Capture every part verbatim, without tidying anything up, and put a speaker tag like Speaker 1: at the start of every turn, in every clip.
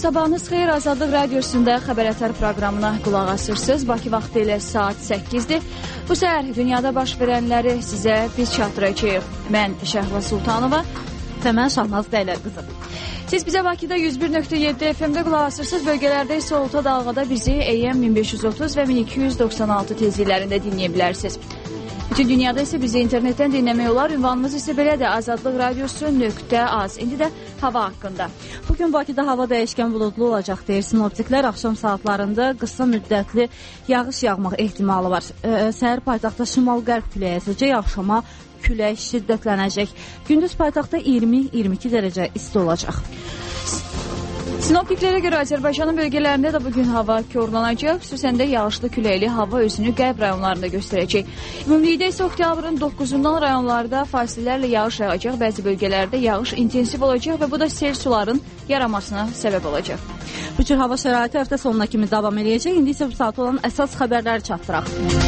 Speaker 1: Sabahınız xeyir, Azadlıq Radiosunda Xəbər proqramına qulaq asırsınız. Bakı vaxtı ilə saat səkkizdir. Bu səhər dünyada baş verənləri sizə biz çatdıracağıq. Mən Şəhla Sultanova
Speaker 2: və mən Şahnaz Dəylər qızı.
Speaker 1: Siz bizə Bakıda yüz bir nöqtə yeddi F M-də qulaq asırsınız. Bölgələrdə isə orta dalğada bizi A M min beş yüz otuz və min iki yüz doxsan altı tezliklərində dinləyə bilərsiniz. Bütün dünyada isə bizi internetdən dinləmək olar. Ünvanımız isə belədir: Azadlıq Radiosu nöqtə az. İndi də hava haqqında.
Speaker 2: Bugün Bakıda hava dəyişkən buludlu olacaq deyir sinoptiklər. Axşam saatlarında qısa müddətli yağış yağmaq ehtimalı var. Ee, səhər paytaxtda şimal-qərb küləyi əsəcək, axşama külək şiddətlənəcək. Gündüz paytaxtda iyirmi iyirmi iki dərəcə isti olacaq.
Speaker 1: Sinoptiklərə görə Azərbaycanın bölgələrində də bugün hava korlanacaq. Xüsusən də yağışlı küləkli hava özünü qərb rayonlarında göstərəcək. Ümumilikdə isə oktyabrın doqquzundan rayonlarda fasilələrlə yağış yağacaq. Bəzi bölgələrdə yağış intensiv olacaq və bu da sel suların yaranmasına səbəb olacaq.
Speaker 2: Bu cür hava şəraiti həftə sonuna kimi davam edəcək. İndi isə bu saat olan əsas xəbərləri çatdıraq.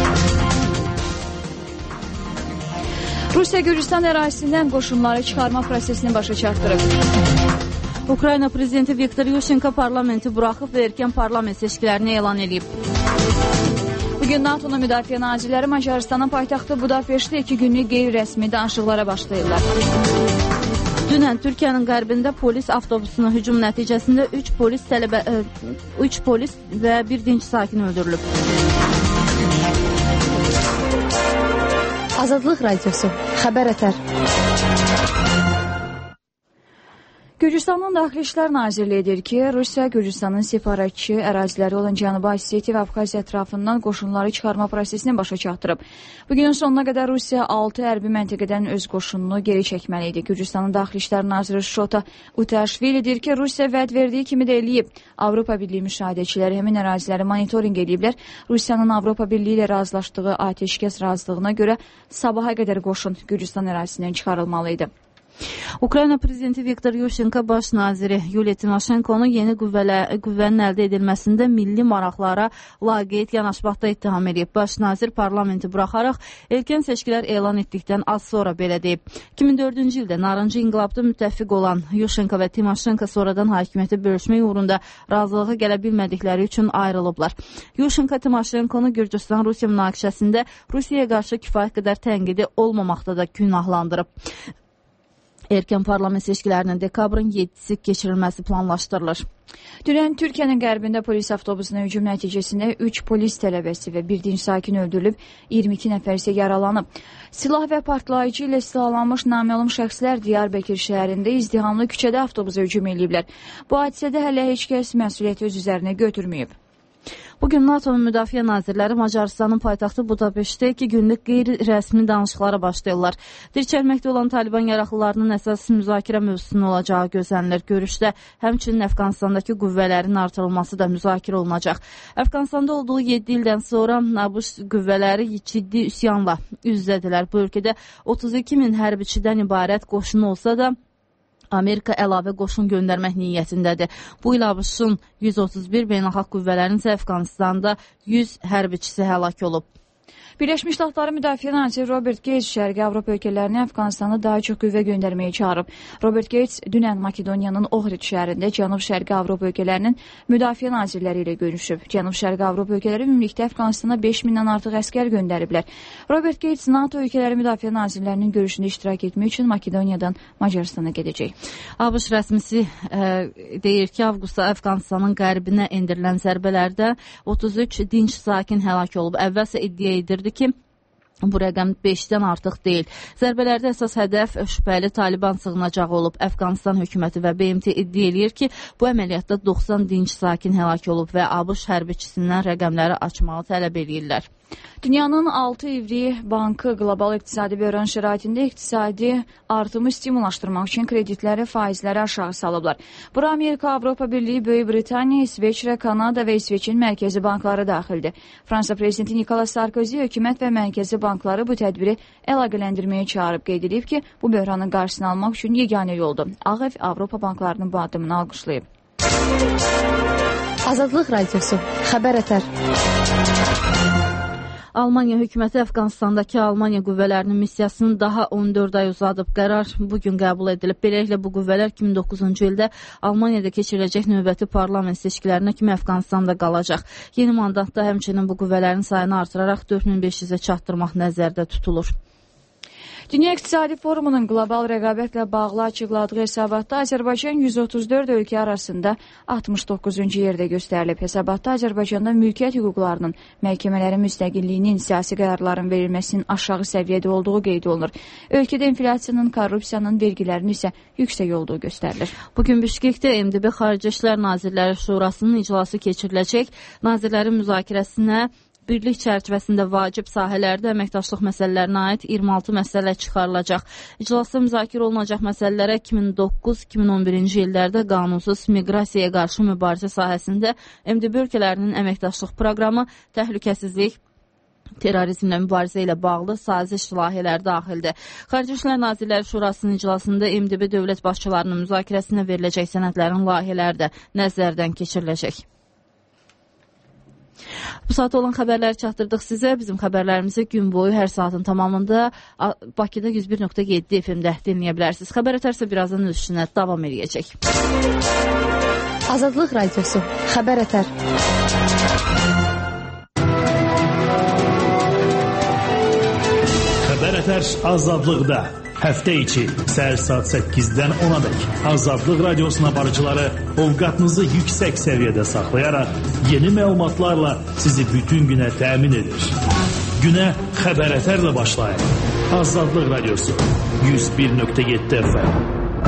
Speaker 1: Rusiya Gürcüstan ərazisindən qoşunları çıxarma prosesini başa çatdırıb.
Speaker 2: Ukrayna prezidenti Viktor Yushchenko parlamenti buraxıb və erkən parlament seçkilərini elan edib.
Speaker 1: Bugün NATO'nun müdafiə nazirləri Macarıstanın paytaxtı Budapeştdə iki günlük qeyri-rəsmi danışıqlara başlayırlar.
Speaker 2: Dünən Türkiyənin qərbində polis avtobusuna hücum nəticəsində üç polis tələbə üç polis və bir dinc sakin öldürülüb.
Speaker 3: Azadlıq Radiosu Xəbər Ətər.
Speaker 1: Gürcüstanın Daxili İşlər Nazirliyi deyir ki, Rusiya Gürcüstanın separatçı əraziləri olan Cənubi Osetiya və Abxaziya ətrafından qoşunları çıxarma prosesini başa çatdırıb. Bugünün sonuna qədər Rusiya altı hərbi məntəqədən öz qoşununu geri çəkməli idi. Gürcüstanın Daxili İşlər Naziri Şota Utaşvili deyir ki, Rusiya vəd verdiyi kimi də eləyib. Avropa Birliyi müşahidəçiləri həmin əraziləri monitorinq ediblər. Rusiyanın Avropa Birliyi ilə razılaşdığı atəşkəs razılığına görə sabaha qədər qoşun Gürcüstan ərazisindən çıxarılmalı idi.
Speaker 2: Ukrayna prezidenti Viktor Yushchenko baş naziri Yuliya Timoşenkonun yeni qüvvələ, qüvvənin əldə edilməsində milli maraqlara laqeyd yanaşmaqda ittiham edib. Baş nazir parlamenti buraxaraq erkən seçkilər elan etdikdən az sonra belə deyib. iki min dördüncü ildə narıncı inqilabda müttəfiq olan Yushchenko və Timoşenko sonradan hakimiyyəti bölüşmək uğrunda razılığa gələ bilmədikləri üçün ayrılıblar. Yushchenko Timoşenkonu Gürcüstan-Rusiya münaqişəsində Rusiyaya qarşı kifayət qədər tənqidi olmamaqda da günahlandırıb. Erkən parlament seçkilərinin dekabrın yeddisi keçirilməsi planlaşdırılır.
Speaker 1: Dünən Türkiyənin qərbində polis avtobusuna hücum nəticəsində üç polis tələbəsi və bir dinc sakin öldürülüb, iyirmi iki nəfər isə yaralanıb. Silah və partlayıcı ilə silahlanmış naməlum şəxslər Diyarbəkir şəhərində izdihamlı küçədə avtobusa hücum ediblər. Bu hadisədə hələ heç kəs məsuliyyəti öz üzərinə götürməyib.
Speaker 2: Bugün NATO'nun müdafiə nazirləri Macarıstanın paytaxtı Budapeştdə iki günlük qeyri-rəsmi danışıqlara başlayırlar. Dirçəlməkdə olan Taliban yaraqlılarının əsas müzakirə mövzusunun olacağı gözlənilir. Görüşdə həmçinin Əfqanistandakı qüvvələrin artırılması da müzakirə olunacaq. Əfqanistanda olduğu yeddi ildən sonra ABŞ qüvvələri ciddi üsyanla üz-üzədirlər. Bu ölkədə otuz iki min hərbiçidən ibarət qoşun olsa da Amerika əlavə qoşun göndərmək niyyətindədir. Bu il ABŞ-ın yüz otuz bir beynəlxalq qüvvələrin isə Əfqanistanda yüz hərbiçisi həlak olub.
Speaker 1: Birləşmiş Ştatların Müdafiə naziri Robert Gates Şərqi Avropa ölkələrini Əfqanistana daha çox qüvvə göndərməyə çağırıb. Robert Gates dünən Makedoniyanın Ohrid şəhərində Cənub-Şərqi Avropa ölkələrinin müdafiə nazirləri ilə görüşüb. Cənub-Şərqi Avropa ölkələri ümumilikdə Əfqanistana beş mindən artıq əskər göndəriblər. Robert Gates NATO ölkələri müdafiə nazirlərinin görüşündə iştirak etmək üçün Makedoniyadan Macaristana gedəcək.
Speaker 2: ABŞ rəsmisi e, deyir ki, avqustda Əfqanistanın qərbinə endirilən zərbələrdə otuz üç dinc sakin həlak olub. Əvvəlsə iddia edirdi ki, bu rəqəm beşdən artıq deyil. Zərbələrdə əsas hədəf şübhəli Taliban sığınacağı olub. Əfqanistan hökuməti və B M T iddia edir ki, bu əməliyyatda doxsan dinc sakin həlak olub və ABŞ hərbiçisindən rəqəmləri açmağı tələb edirlər.
Speaker 1: Dünyanın altı ivri bankı qlobal iqtisadi böhran şəraitində iqtisadi artımı stimullaşdırmaq üçün kreditləri, faizləri aşağı salıblar. Bura Amerika, Avropa Birliyi, Böyük Britaniya, İsveçrə, Kanada və İsveçin mərkəzi bankları daxildir. Fransa prezidenti Nicolas Sarkozy hökumət və mərkəzi bankları bu tədbiri əlaqələndirməyə çağırıb, qeyd edib ki, bu böhranın qarşısını almaq üçün yeganə yoldur. Ağ Ev Avropa banklarının bu addımını alqışlayıb.
Speaker 3: Azadlıq Radiosu Xəbər Ətər.
Speaker 2: Almaniya hökuməti Əfqanistandakı Almaniya qüvvələrinin missiyasını daha on dörd ay uzadıb. Qərar bugün qəbul edilib. Beləliklə bu qüvvələr iki min doqquzuncu ildə Almaniyada keçiriləcək növbəti parlament seçkilərinə kimi Əfqanistanda qalacaq. Yeni mandatda həmçinin bu qüvvələrin sayını artıraraq dörd min beş yüzə çatdırmaq nəzərdə tutulur.
Speaker 1: Dünya İqtisadi Forumunun qlobal rəqabətlə bağlı açıqladığı hesabatda Azərbaycan yüz otuz dörd ölkə arasında altmış doqquzuncu yerdə göstərilib. Hesabatda Azərbaycanda mülkiyyət hüquqlarının, məhkəmələrin müstəqilliyinin, siyasi qərarların verilməsinin aşağı səviyyədə olduğu qeyd olunur. Ölkədə inflyasiyanın, korrupsiyanın, vergilərin isə yüksək olduğu göstərilir.
Speaker 2: Bugün Bişkekdə M D B Xarici İşlər Nazirləri Şurasının iclası keçiriləcək. Nazirlərin müzakirəsinə birlik çərçivəsində vacib sahələrdə əməkdaşlıq məsələlərinə aid iyirmi altı məsələ çıxarılacaq. İclasda müzakirə olunacaq məsələlərə iki min doqquz iki min on birinci illərdə qanunsuz miqrasiyaya qarşı mübarizə sahəsində M D B ölkələrinin əməkdaşlıq proqramı, təhlükəsizlik, terrorizmlə mübarizə ilə bağlı saziş layihələri daxildir. Xarici İşlər Nazirləri Şurasının iclasında M D B dövlət başçılarının müzakirəsinə veriləcək sənədlərin layihələri də nəzərdən keçiriləcək. Bu saat olan xəbərləri çatdırdıq sizə. Bizim xəbərlərimizi gün boyu hər saatın tamamında Bakıda yüz bir nöqtə yeddi F M-də dinləyə bilərsiniz. Xəbər ötərsə birazdan öz işinə davam edəcək.
Speaker 3: Azadlıq Radiosu. Xəbər ötər.
Speaker 4: Xəbər ötər azadlıqda. Həftə içi səhər saat səkkizdən ona dək Azadlıq Radiosuna barıcıları ovqatınızı yüksək səviyyədə saxlayaraq yeni məlumatlarla sizi bütün günə təmin edir. Günə xəbər ətərlə başlayın. Azadlıq Radiosu yüz bir nöqtə yeddi F M.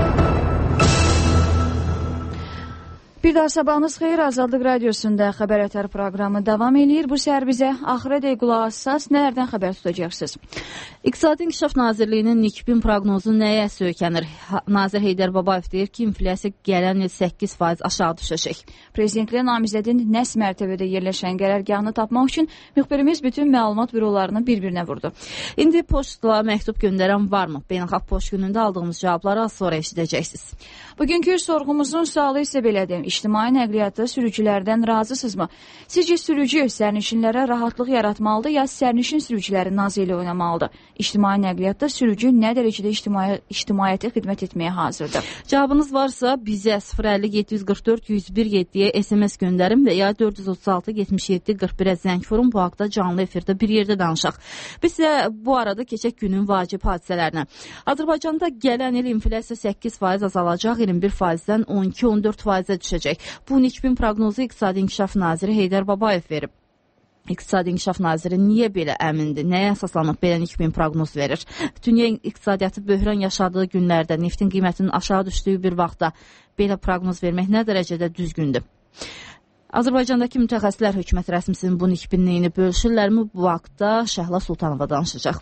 Speaker 1: Bir daha sabahınız xeyir, Azadlıq Radiosunda xəbər ətər proqramı davam edir. Bu səhər bizə axıradək qulaq assaz, nələrdən xəbər tutacaqsınız?
Speaker 2: İqtisadi İnkişaf Nazirliyinin Nikbin proqnozu nəyə söykənir? Nazir Heydər Babayev deyir ki, inflyasiya gələn il səkkiz faiz aşağı düşəcək.
Speaker 1: Prezidentliyə namizədin nəs mərtəbədə yerləşən qərargahını tapmaq üçün müxbirimiz bütün məlumat bürolarını bir-birinə vurdu.
Speaker 2: İndi poçtla məktub göndərən varmı? Beynəlxalq poçt günündə aldığımız cavabları az sonra eşidəcəksiniz.
Speaker 1: Bugünkü sorğumuzun sualı isə belədir. İctimai nəqliyyatda sürücülərdən razısınızmı? Sizcə sürücü sərnişinlərə rahatlıq yaratmalıdır ya sərnişin sürücüləri nazı ilə oynamalıdır? İctimai nəqliyyatda sürücü nə dərəcədə ictimai, ictimaiyyətə xidmət etməyə hazırdır?
Speaker 2: Cavabınız varsa bizə sıfır əlli yeddi yüz qırx dörd yüz bir yeddiyə S M S göndərin və ya dörd yüz otuz altı yetmiş yeddi qırx birə zəng vurun. Bu haqda canlı efirdə bir yerdə danışaq. Biz isə bu arada keçək günün vacib hadisələrinə. Azərbaycanda gələn il inflyasiya səkkiz faiz azalacaq, iyirmi bir faizdən on iki on dörd faizə düşəcək. Bu Nikbin proqnozu İqtisadi İnkişaf Naziri Heydər Babayev verib. İqtisadi İnkişaf Naziri niyə belə əmindir? Nəyə əsaslanıb belə Nikbin proqnoz verir? Dünya iqtisadiyyatı böhran yaşadığı günlərdə neftin qiymətinin aşağı düşdüyü bir vaxtda belə proqnoz vermək nə dərəcədə düzgündür? Azərbaycandakı mütəxəssislər hökumət rəsmisinin bu Nikbinliyini bölüşürlərmi? Bu vaxtda Şəhla Sultanova danışacaq.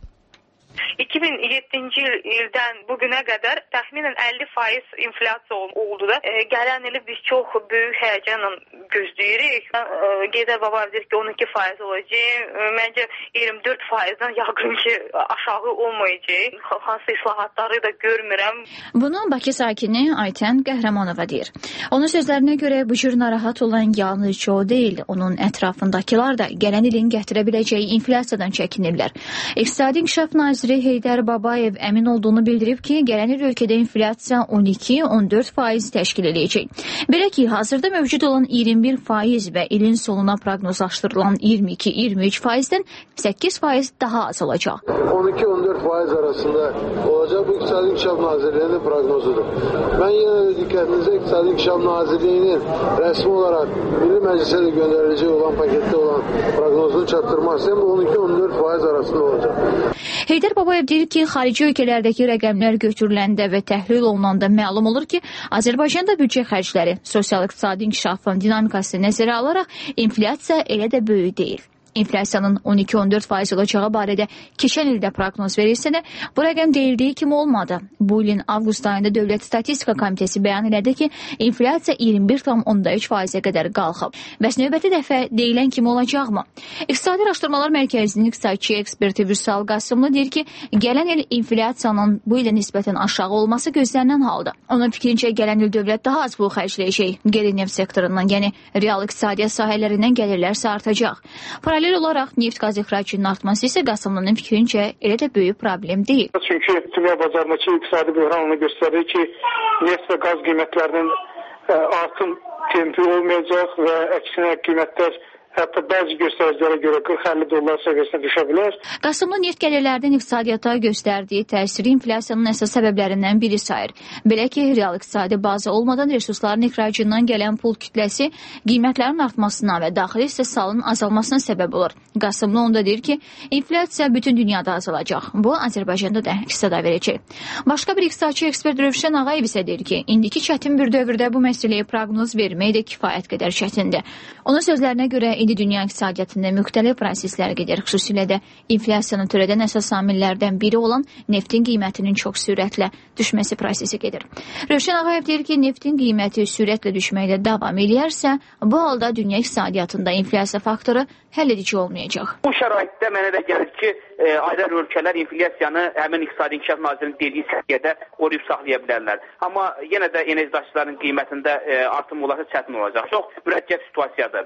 Speaker 5: iki bin yeddinci ildən bugünə qədər təxminən əlli faiz inflyasiya oldu da. E, gələn ili biz çox böyük həyəcanla gözləyirik. E, Heydər Babayev deyir ki, on iki faiz olacaq. E, məncə iyirmi dörd faizdən yaqın ki, aşağı olmayacaq. Hansı islahatları da görmürəm.
Speaker 1: Bunu Bakı sakini Aytən Qəhrəmanova deyir. Onun sözlərinə görə bu cür narahat olan yalnız o deyil, onun ətrafındakılar da gələn ilin gətirə biləcəyi inflyasiyadan çəkinirlər. İqtisadi İnkişaf Naziri Heydər Babayev əmin olduğunu bildirib ki, gələn il ölkədə inflyasiya on iki on dörd faiz təşkil edəcək. Belə ki, hazırda mövcud olan iyirmi bir faiz və ilin sonuna proqnozlaşdırılan iyirmi iki iyirmi üç faizdən səkkiz faiz daha az olacaq.
Speaker 6: on iki on dörd faiz arasında olacaq bu İqtisadi İnkişaf Nazirliyinin proqnozudur. Mən yenə də diqqətinizə İqtisadi İnkişaf Nazirliyinin rəsmi olaraq Milli Məclisə də göndəriləcək olan paketdə olan proqnozunu çatdırmaq istəyəm, on iki on dörd faiz arasında olacaq.
Speaker 1: Heydər Babayev deyir ki, xarici ölkələrdəki rəqəmlər götürüləndə və təhlil olunanda məlum olur ki, Azərbaycanda büdcə xərcləri, sosial-iqtisadi inkişafın dinamikasını nəzərə alaraq inflyasiya elə də böyük deyil. İnflyasiyanın on iki on dörd faiz olacağı barədə keçən ildə proqnoz verilsə də, bu rəqəm deyildiyi kimi olmadı. Bu ilin avqust ayında Dövlət Statistika Komitəsi bəyan elədi ki, inflyasiya iyirmi bir tam on üç faizə qədər qalxıb. Bəs növbəti dəfə deyilən kimi olacaqmı? İqtisadi Araşdırmalar Mərkəzinin iqtisadçı eksperti Vüsal Qasımlı deyir ki, gələn il inflyasiyanın bu ilə nisbətən aşağı olması gözlənilən halda. Onun fikrincə gələn il dövlət daha az pul xərcləyəcək. Qeyri-neft sektorundan, yəni real iqtisadiyyat sahələrindən gəlirlərsə artacaq. Paralel Paralel olaraq neft qaz ixracının artması isə Qasımlının fikrincə elə də böyük problem deyil.
Speaker 7: Çünki dünya bazarındakı iqtisadi böhran onu göstərir ki, neft və qaz qiymətlərinin artım tempi olmayacaq və əksinə qiymətlər hətta bəzi göstəricilərə görə qırx əlli dollar səviyyəsinə düşə bilər.
Speaker 1: Qasımlı neft gəlirlərinin iqtisadiyyata göstərdiyi təsiri inflyasiyanın əsas səbəblərindən biri sayır. Belə ki, real iqtisadi bazı olmadan resursların ixracından gələn pul kütləsi qiymətlərin artmasına və daxili istehsalın azalmasına səbəb olur. Qasımlı onda deyir ki, inflyasiya bütün dünyada azalacaq. Bu, Azərbaycanda da hissəda verəcək. Başqa bir iqtisadçı ekspert Rövşən Ağayev isə deyir ki, indiki çətin bir dövrdə bu məsələyə proqnoz vermək də kifayət qədər çətindir. Onun sözlərinə görə indi dünya iqtisadiyyatında müxtəlif proseslər gedir. Xüsusilə də inflyasiyanı törədən əsas amillərdən biri olan neftin qiymətinin çox sürətlə düşməsi prosesi gedir. Rövşən Ağayev deyir ki, neftin qiyməti sürətlə düşməkdə davam edərsə, bu halda dünya iqtisadiyyatında inflyasiya faktoru həll edici olmayacaq.
Speaker 8: Bu şəraitdə mənə də gəlir ki, e, ayrı ölkələr inflyasiyanı həmin İqtisadi İnkişaf Nazirinin dediyi səviyyədə qoruyub saxlaya bilərlər. Amma yenə də enerjidaşların qiymətində e, artım olası çətin olacaq. Çox mürəkkəb situasiyadır.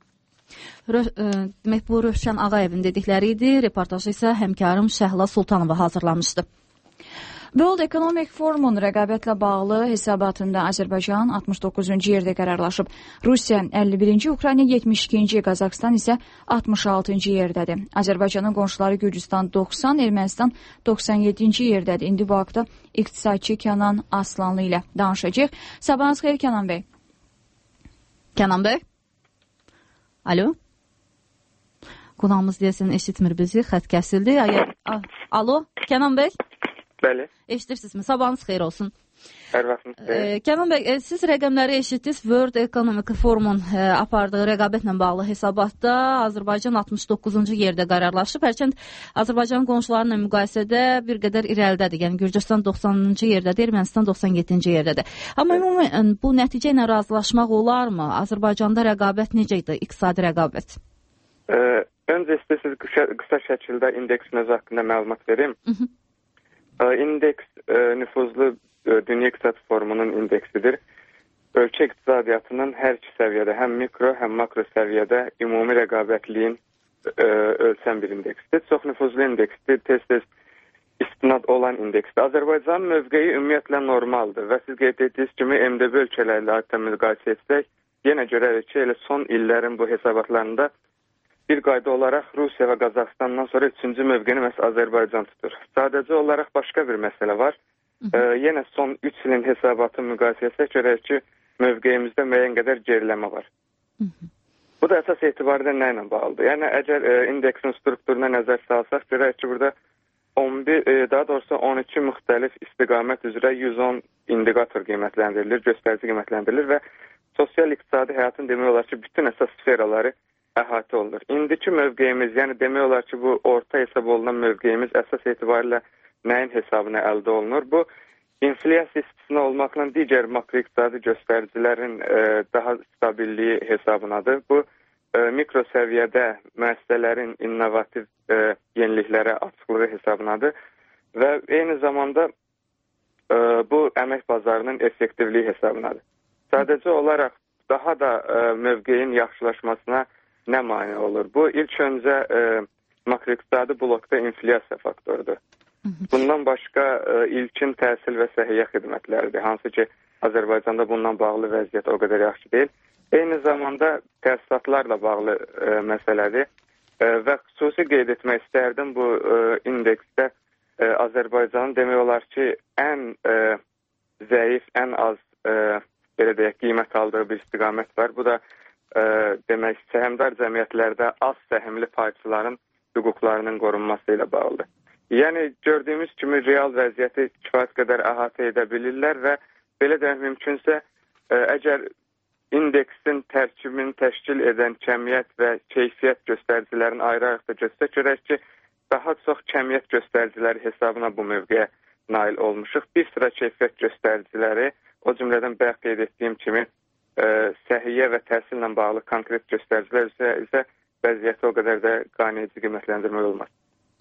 Speaker 2: Demək, bu Rövşən Ağayevin dedikləri idi. Reportajı isə həmkarım Şəhla Sultanova hazırlamışdı.
Speaker 1: World Economic Forumun rəqabətlə bağlı hesabatında Azərbaycan altmış doqquzuncu yerdə qərarlaşıb. Rusiya əlli birinci, Ukrayna yetmiş ikinci, Qazaxstan isə altmış altıncı yerdədir. Azərbaycanın qonşuları Gürcüstan doxsan, Ermənistan doxsan yeddinci yerdədir. İndi bu haqda iqtisadçı Kənan Aslanlı ilə danışacaq. Sabahınız xeyir Kənan bəy.
Speaker 2: Kənan bəy. Alo. Qonağımız deyəsən eşitmir bizi, xət kəsildi. Alo, Kənan bəy.
Speaker 9: Bəli.
Speaker 2: Eşidirsinizmi? Sabahınız xeyir olsun.
Speaker 9: Hər vaxtınız xeyir.
Speaker 2: E, Kənan bəy, e, siz rəqəmləri eşitdiniz. World Economic Forumun e, apardığı rəqabətlə bağlı hesabatda Azərbaycan altmış doqquzuncu yerdə qərarlaşıb. Hərçənd Azərbaycanın qonşularıyla müqayisədə bir qədər irəlidədir. Yəni Gürcüstan doxsanıncı yerdədir, Ermənistan doxsan yeddinci yerdədir. Amma ümumən bu nəticə ilə razılaşmaq olarmı? Azərbaycanda rəqabət necə idi? İqtisadi rəqabət.
Speaker 9: E, öncə istəsiz qısa, qısa şəkildə indeksiniz haqqında məlumat verim. Hı -hı. İndeks e, nüfuzlu e, Dünya İqtisad Forumunun indeksidir. Ölkə iqtisadiyyatının hər iki səviyyədə, həm mikro, həm makro səviyyədə ümumi rəqabətliyin e, ölçən bir indeksdir. Çox nüfuzlu indeksdir, tez-tez istinad olan indeksdir. Azərbaycanın mövqeyi ümumiyyətlə normaldır və siz qeyd etdiyiniz kimi M D B ölkələrlə adətən müqayisə etsək, yenə görərik ki, elə son illərin bu hesabatlarında bir qayda olaraq Rusiya və Qazaxstandan sonra üçüncü mövqeni məhz Azərbaycan tutur. Sadəcə olaraq başqa bir məsələ var. Ee, yenə son üç ilin hesabatı müqayisəsə görək ki, mövqeyimizdə müəyyən qədər geriləmə var. Hı -hı. Bu da əsas etibarda nə ilə bağlıdır? Yəni, əgər e, indeksin strukturuna nəzər salsaq, görək ki, burada on bir, e, daha doğrusu on iki müxtəlif istiqamət üzrə yüz on indikator qiymətləndirilir, göstərici qiymətləndirilir və sosial-iqtisadi həyatın demək olar ki, bütün əsas sferaları əhatə olunur. İndiki mövqeyimiz, yəni demək olar ki, bu orta hesab olunan mövqeyimiz əsas etibarilə nəyin hesabına əldə olunur? Bu, inflyasiya istisna olmaqla digər makroiqtisadi göstəricilərin e, daha stabilliyi hesabınadır. Bu, e, mikro səviyyədə müəssisələrin innovativ e, yeniliklərə açıqlığı hesabınadır və eyni zamanda e, bu, əmək bazarının effektivliyi hesabınadır. Sadəcə olaraq daha da e, mövqeyin yaxşılaşmasına nə mane olur? Bu, ilk öncə e, makroiqtisadi blokda inflyasiya faktorudur. Bundan başqa e, ilkin təhsil və səhiyyə xidmətləridir. Hansı ki, Azərbaycanda bundan bağlı vəziyyət o qədər yaxşı deyil. Eyni zamanda təsisatlarla bağlı e, məsələdir e, və xüsusi qeyd etmək istərdim bu e, indeksdə e, Azərbaycanın demək olar ki, ən e, zəif, ən az e, belə deyək, qiymət aldığı bir istiqamət var. Bu da e, demək, səhmdar cəmiyyətlərdə az səhmli payçıların hüquqlarının qorunması ilə bağlıdır. Yəni, gördüyümüz kimi real vəziyyəti kifayət qədər əhatə edə bilirlər və belə demək mümkünsə, ə, əgər indeksin tərkibini təşkil edən kəmiyyət və keyfiyyət göstəricilərini ayrı-ayrı da göstərək, görək ki, daha çox kəmiyyət göstəriciləri hesabına bu mövqeyə nail olmuşuq. Bir sıra keyfiyyət göstəriciləri, o cümlədən bayaq qeyd etdiyim kimi, ə, səhiyyə və təhsillə bağlı konkret göstəricilər isə, isə vəziyyəti o qədər də qaniyedici qiymətləndirmək olmaz.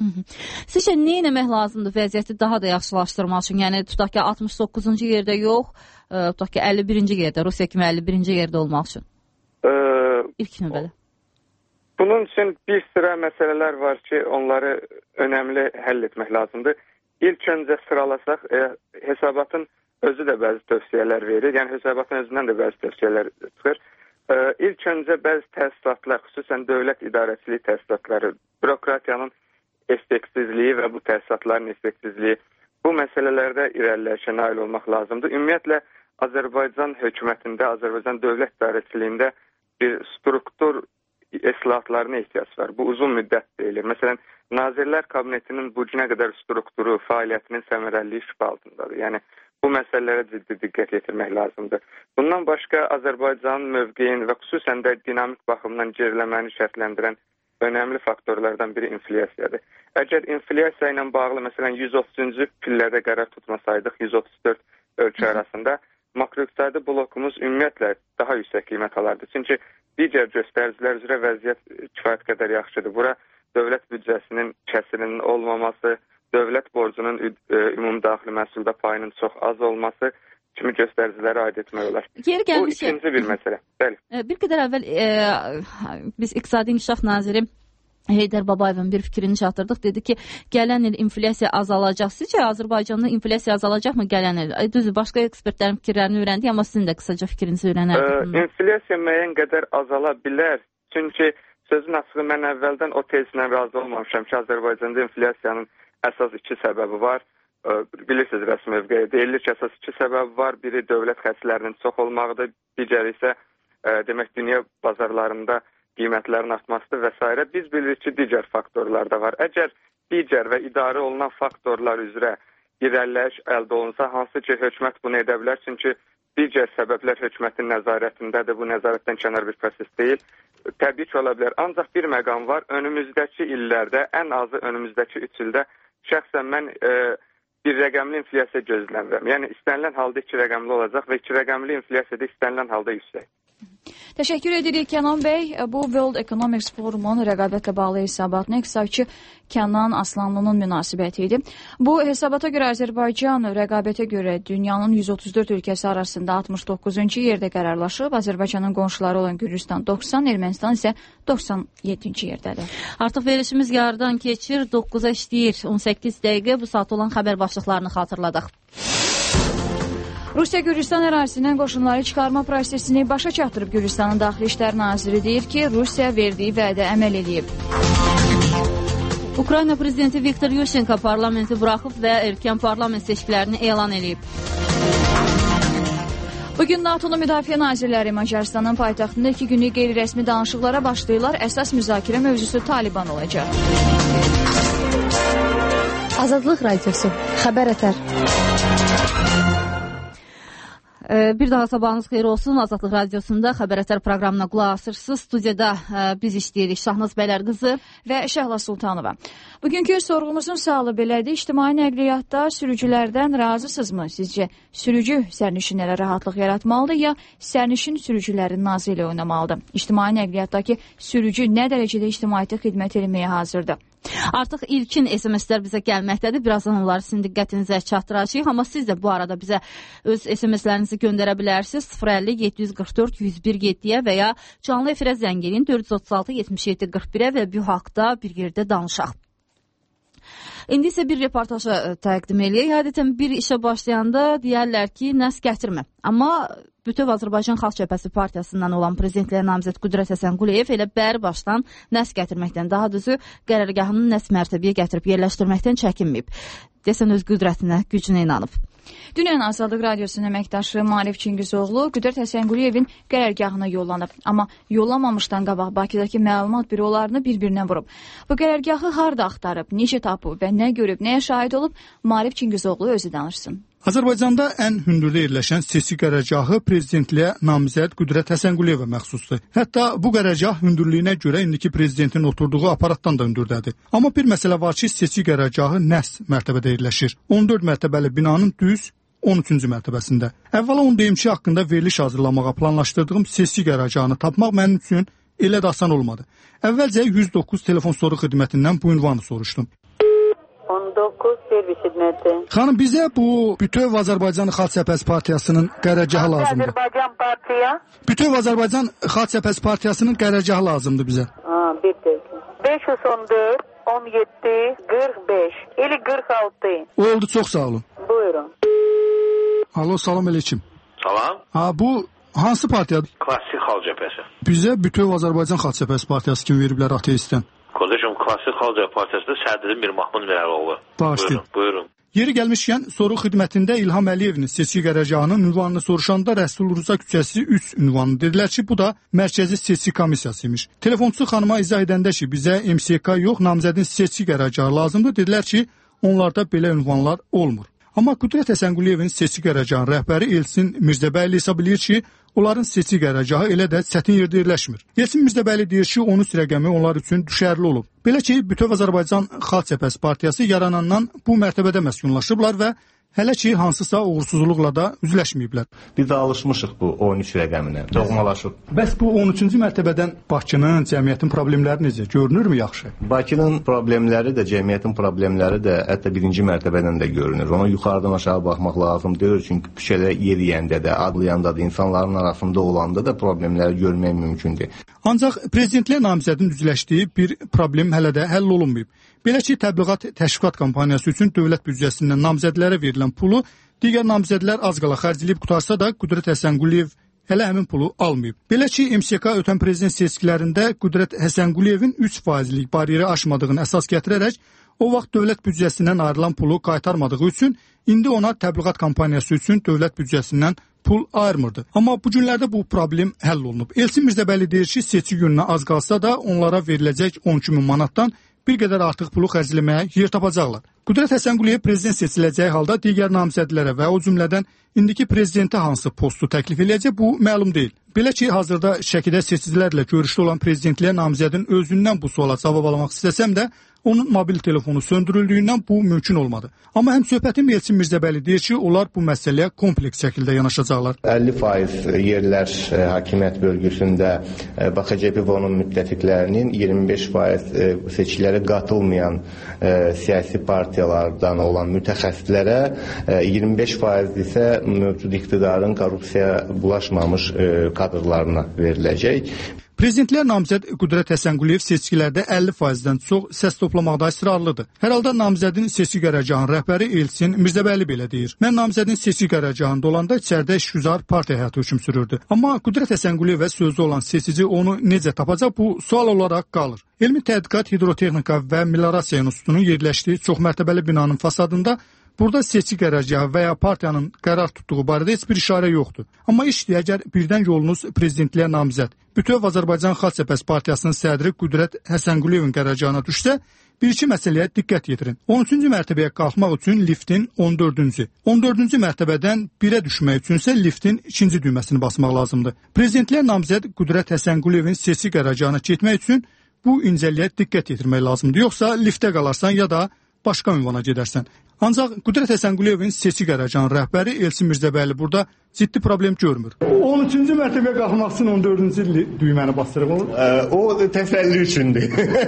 Speaker 2: Sizcə, nə etmək lazımdır vəziyyəti daha da yaxşılaşdırmaq üçün? Yəni, tutaq ki, altmış doqquzuncu yerdə yox, ə, tutaq ki, əlli birinci yerdə, Rusiya kimi əlli birinci yerdə olmaq üçün? Ə, İlk növbədə.
Speaker 9: Bunun üçün bir sıra məsələlər var ki, onları önəmli həll etmək lazımdır. İlk öncə sıralasaq, e, hesabatın özü də bəzi tövsiyələr verir. Yəni hesabatın özündən də bəzi tövsiyələr çıxır. E, ilk öncə bəzi təsisatlar, xüsusən dövlət idarəçiliyi təsisatları, bürokratiyanın effektivliyi və bu təsisatların effektivliyi bu məsələlərdə irəliləyişə nail olmaq lazımdır. Ümumiyyətlə, Azərbaycan hökumətində, Azərbaycan dövlət idarəçiliyində bir struktur islahatlarına ehtiyac var. Bu uzun müddət deyilir. Məsələn, Nazirlər Kabinetinin bu günə qədər strukturu, fəaliyyətinin səmərəliliyi şübhə altındadır. Yəni, bu məsələlərə ciddi diqqət yetirmək lazımdır. Bundan başqa Azərbaycanın mövqeyin və xüsusən də dinamik baxımdan geriləməni şərtləndirən önəmli faktorlardan biri inflyasiyadır. Əgər inflyasiya ilə bağlı, məsələn, yüz otuzuncu pillədə qərar tutmasaydıq, yüz otuz dörd ölkə arasında, makroiqtisadi blokumuz ümumiyyətlə daha yüksək qiymət alardı. Çünki digər göstəricilər üzrə vəziyyət kifayət qədər yaxşıdır. Bura dövlət büdcəsinin kəsirinin olmaması, dövlət borcunun ümumi daxili məhsulda payının çox az olması kimi göstəriciləri aid etmək olar. Bu ikinci bir məsələ. Bəli.
Speaker 2: Bir qədər əvvəl e, biz İqtisadi İnkişaf Naziri Heydər Babayevin bir fikrini çatdırdıq. Dedi ki, gələn il inflyasiya azalacaq. Sizcə Azərbaycanda inflyasiya azalacaqmı gələn il? Düzdür, başqa ekspertlərin fikirlərini öyrəndik, amma sizin də qısaca fikrinizi öyrənərdik.
Speaker 9: E, inflyasiya müəyyən qədər azala bilər. Çünki sözün açığı mən əvvəldən o tezlə razı olmamışam ki, Azərbaycanda inflyasiyanın əsas iki səbəbi var. E, bilirsiniz, rəsmi mövqeyə deyilir ki, əsas iki səbəbi var. Biri dövlət xərclərinin çox olmağıdır, digəri isə e, demək dünya bazarlarında qiymətlərin artmasıdır və s. Biz bilirik ki, digər faktorlar da var. Əgər digər və idarə olunan faktorlar üzrə irəliləyiş əldə olunsa, hansı ki, hökumət bunu edə bilər, çünki digər səbəblər hökumətin nəzarətindədir, bu nəzarətdən kənar bir proses deyil. Təbii ki, ola bilər. Ancaq bir məqam var, önümüzdəki illərdə, ən azı önümüzdəki üç ildə şəxsən mən e, bir rəqəmli inflyasiya gözləmirəm. Yəni, istənilən halda iki rəqəmli olacaq və iki rəqəmli inflyasiyada istənilən halda yüksək.
Speaker 1: Təşəkkür edirik Kənan bəy. Bu World Economics Forumun rəqabətlə bağlı hesabatına iqtisadçı Kənan Aslanlının münasibəti idi. Bu hesabata görə Azərbaycan rəqabətə görə dünyanın yüz otuz dörd ölkəsi arasında altmış doqquzuncu yerdə qərarlaşıb. Azərbaycanın qonşuları olan Gürcüstan doxsan, Ermənistan isə doxsan yeddinci yerdədir.
Speaker 2: Artıq verilişimiz yarıdan keçir, doqquza işləyir. on səkkiz dəqiqə bu saat olan xəbər başlıqlarını xatırladıq.
Speaker 1: Rusiya Gürcüstan ərazisindən qoşunları çıxarma prosesini başa çatdırıb. Gürcüstanın Daxili İşlər Naziri deyir ki, Rusiya verdiyi vədə əməl edib.
Speaker 2: Ukrayna prezidenti Viktor Yushchenko parlamenti buraxıb və erkən parlament seçkilərini elan edib.
Speaker 1: Bugün NATO'nun müdafiə nazirləri Macarıstanın paytaxtında iki günlük qeyri-rəsmi danışıqlara başlayırlar. Əsas müzakirə mövzusu Taliban olacaq.
Speaker 3: Azadlıq Radiosu, Xəbər Ətər.
Speaker 2: Bir daha sabahınız xeyir olsun. Azadlıq Radiosunda Xəbər Ətər proqramına qulaq asırsınız. Studiyada biz işləyirik Şahnaz Bəylər qızı
Speaker 1: və Şəhla Sultanova. Bugünkü sorğumuzun sualı belədir. İctimai nəqliyyatda sürücülərdən razısınızmı? Sizcə sürücü sərnişinlərə rahatlıq yaratmalıdır ya sərnişin sürücülərin nazı ilə oynamalıdır? İctimai nəqliyyatdakı sürücü nə dərəcədə ictimaiyyətə xidmət etməyə hazırdır?
Speaker 2: Artıq ilkin S M S-lər bizə gəlməkdədir. Birazdan onları sizin diqqətinizə çatdıracağıq. Amma siz də bu arada bizə öz S M S-lərinizi göndərə bilərsiniz. sıfır əlli yeddi yüz qırx dörd yüz bir yeddiyə və ya canlı efirə zəng edin dörd yüz otuz altı yetmiş yeddi qırx birə və bu haqda bir yerdə danışaq. İndi isə bir reportajı təqdim eləyək. Adətən bir işə başlayanda deyərlər ki, nəs gətirmə. Amma Bütöv Azərbaycan Xalq Cəbhəsi partiyasından olan prezidentliyə namizəd Qüdrət Həsənquliyev elə bəri başdan nəs gətirməkdən, daha düzü qərargahını nəs mərtəbəyə gətirib yerləşdirməkdən çəkinməyib. Desən öz qüdrətinə, gücünə inanıb.
Speaker 1: Dünən Azadlıq Radiosunun əməkdaşı Maarif Çingizoğlu Qüdrət Həsənquliyevin qərargahına yollanıb. Amma yollamamışdan qabaq Bakıdakı məlumat bürolarını bir-birinə vurub. Bu qərargahı harda axtarıb, necə tapıb və nə görüb, nəyə şahid olub, Maarif Çingizoğlu özü danışsın.
Speaker 10: Azərbaycanda ən hündürdə yerləşən seçki qərargahı prezidentliyə namizəd Qüdrət Həsənquliyeva məxsusdur. Hətta bu qərargah hündürlüyünə görə indiki prezidentin oturduğu aparatdan da hündürdədir. Amma bir məsələ var ki, seçki qərargahı nəs mərtəbədə yerləşir. on dörd mərtəbəli binanın düz on üçüncü mərtəbəsində. Əvvəla onun deyimçi haqqında veriliş hazırlamağa planlaşdırdığım seçki qərargahını tapmaq mənim üçün elə də asan olmadı. Əvvəlcə yüz doqquz telefon soru xidmətindən bu ünvanı soruşdum.
Speaker 11: on doqquz servis xidməti.
Speaker 10: Xanım, bizə bu Bütöv Azərbaycan Xalq Cəbhəsi partiyasının qərargahı lazımdır.
Speaker 11: Azərbaycan partiya?
Speaker 10: Bütöv Azərbaycan Xalq Cəbhəsi partiyasının qərargahı lazımdır bizə.
Speaker 11: Ha, bir beş yüz on dörd on yeddi qırx beş ili qırx altı.
Speaker 10: Oldu, çox sağ olun.
Speaker 11: Buyurun.
Speaker 10: Alo, salam aleyküm.
Speaker 12: Salam.
Speaker 10: Ha, bu hansı partiyadır?
Speaker 12: Klassik Xalq Cəbhəsi.
Speaker 10: Bizə Bütöv Azərbaycan Xalq Cəbhəsi partiyası kimi veriblər ateistdən.
Speaker 12: Qardaşım, Klassik Xalq Cəbhəsi partiyasında sədri Mir Mahmud Mirəloğlu.
Speaker 10: Bağışlayın.
Speaker 12: Buyurun, buyurun.
Speaker 10: Yeri gəlmişkən, soru xidmətində İlham Əliyevin seçki qərargahının ünvanını soruşanda Rəsul Rza küçəsi üç ünvanı dedilər ki, bu da Mərkəzi Seçki Komissiyası imiş. Telefonçu xanıma izah edəndə ki, bizə M S K yox, namizədin seçki qərargahı lazımdır, dedilər ki, onlarda belə ünvanlar olmur. Amma Qüdrət Həsənquliyevin seçki qərargahının rəhbəri Elçin Mirzəbəyli hesab edir ki, onların seçki qərargahı elə də çətin yerdə yerləşmir. Elçin Mirzəbəyli deyir ki, on üç rəqəmi onlar üçün düşərli olub. Belə ki, Bütöv Azərbaycan Xalq Cəbhəsi partiyası yaranandan bu mərtəbədə məskunlaşıblar və hələ ki, hansısa uğursuzluqla da üzləşməyiblər.
Speaker 13: Biz də alışmışıq bu on üç rəqəminə, doğmalaşıb.
Speaker 10: Bəs bu on üçüncü mərtəbədən Bakının, cəmiyyətin problemləri necə? Görünürmü yaxşı?
Speaker 13: Bakının problemləri də, cəmiyyətin problemləri də hətta birinci mərtəbədən də görünür. Ona yuxarıdan aşağı baxmaq lazım deyil, çünki küçədə yeriyəndə də, adlayanda da, insanların arasında olanda da problemləri görmək mümkündür.
Speaker 10: Ancaq prezidentliyə namizədin üzləşdiyi bir problem hələ də həll olunmayıb. Belə ki, təbliğat təşviqat kampaniyası üçün dövlət büdcəsindən namizədlərə verilən pulu digər namizədlər az qala xərcləyib qutarsa da Qüdrət Həsənquliyev hələ həmin pulu almayıb. Belə ki, M S K ötən prezident seçkilərində Qüdrət Həsənquliyevin üç faizlik bariyeri aşmadığını əsas gətirərək o vaxt dövlət büdcəsindən ayrılan pulu qaytarmadığı üçün indi ona təbliğat kampaniyası üçün dövlət büdcəsindən pul ayırmırdı. Amma bu günlərdə bu problem həll olunub. Elçin Mirzəbəyli deyir ki, seçki gününə az qalsa da onlara veriləcək on iki min manatdan bir qədər artıq pulu xərcləməyə yer tapacaqlar. Qüdrət Həsənquliyev prezident seçiləcəyi halda digər namizədlərə və o cümlədən indiki prezidentə hansı postu təklif eləyəcək, bu məlum deyil. Belə ki, hazırda Şəkidə seçicilərlə görüşdə olan prezidentliyə namizədin özündən bu suala cavab almaq istəsəm də, onun mobil telefonu söndürüldüyündən bu mümkün olmadı. Amma həm söhbətim Elçin Mirzəbəyli deyir ki, onlar bu məsələyə kompleks şəkildə yanaşacaqlar.
Speaker 13: əlli faiz yerlər e, hakimiyyət bölgüsündə e, B X C P və onun müttəfiqlərinin iyirmi beş faiz e, seçkilərə qatılmayan e, siyasi partiyalardan olan mütəxəssislərə, e, iyirmi beş faiz isə mövcud iqtidarın korrupsiyaya bulaşmamış e, kadrlarına veriləcək.
Speaker 10: Prezidentlər namizəd Qüdrət Həsənquliyev seçkilərdə əlli faizdən çox səs toplamaqda israrlıdır. Hər halda namizədin seçki qərargahının rəhbəri Elçin Mirzəbəyli belə deyir. Mən namizədin seçki qərargahında olanda içəridə işgüzar partiya həyatı hökm sürürdü. Amma Qüdrət Həsənquliyevə sözü olan seçici onu necə tapacaq, bu sual olaraq qalır. Elmi Tədqiqat Hidrotexnika və Meliorasiya İnstitutunun yerləşdiyi çoxmərtəbəli binanın fasadında burada seçki qərargahı və ya partiyanın qərar tutduğu barədə heç bir işarə yoxdur. Amma işdir, əgər birdən yolunuz prezidentliyə namizəd, Bütöv Azərbaycan Xalq Cəbhəsi partiyasının sədri Qüdrət Həsənquliyevin qərargahına düşsə, bir-iki məsələyə diqqət yetirin. on üçüncü mərtəbəyə qalxmaq üçün liftin on dördüncü. on dördüncü mərtəbədən birə düşmək üçünsə liftin ikinci düyməsini basmaq lazımdır. Prezidentliyə namizəd Qüdrət Həsənquliyevin seçki qərargahına getmək üçün bu incəliyə diqqət yetirmək lazımdır. Yoxsa liftə qalarsan ya da başqa ünvana gedərsən. Ancaq Qüdrət Həsənquliyevin seçki qərargahının rəhbəri Elçin Mirzəbəyli burada ciddi problem görmür. on üçüncü mərtəbəyə qalxmaq üçün on dördüncü düyməni basdırıq olur.
Speaker 13: O təsəlli üçündür.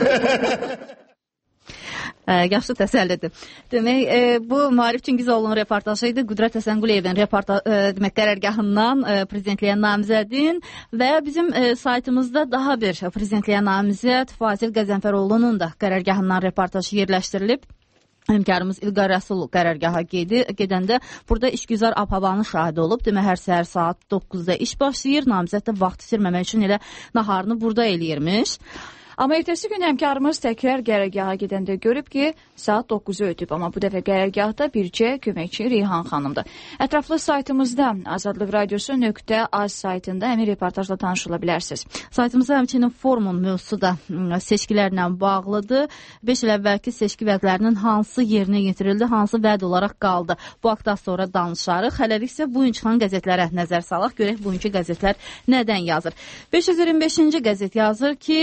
Speaker 2: Yaxşı təsəllidir. Demək, e, bu Maarif Çingizoğlu'nun reportajı idi. Qüdrət Həsənquliyevin reportaj e, demək qərargahından e, prezidentliyə namizədin və bizim e, saytımızda daha bir prezidentliyə namizəd Fazil Qəzənfəroğlu'nun da qərargahından reportajı yerləşdirilib. Həmkarımız İlqar Rəsul qərargaha gedi, gedəndə burada işgüzar ab-havanın şahidi olub. Demək, hər səhər saat doqquzda iş başlayır. Namizəd də vaxt itirməmək üçün elə naharını burada eləyirmiş.
Speaker 1: Amma ertəsi gün həmkarımız təkrar qərargaha gedəndə görüb ki, saat doqquzu ötüb. Amma bu dəfə qərargahda bircə köməkçi Reyhan xanımdır. Ətraflı saytımızda azadlıq radiosu nöqtə az saytında həmin reportajla tanışıla bilərsiniz.
Speaker 2: Saytımızda həmçinin forumun mövzusu da seçkilərlə bağlıdır. beş il əvvəlki seçki vədlərinin hansı yerinə yetirildi, hansı vəd olaraq qaldı. Bu haqda sonra danışarıq. Hələlik isə bu gün çıxan qəzetlərə nəzər salaq. Görək bugünkü qəzetlər nədən yazır. beş yüz iyirmi beşinci qəzet yazır ki,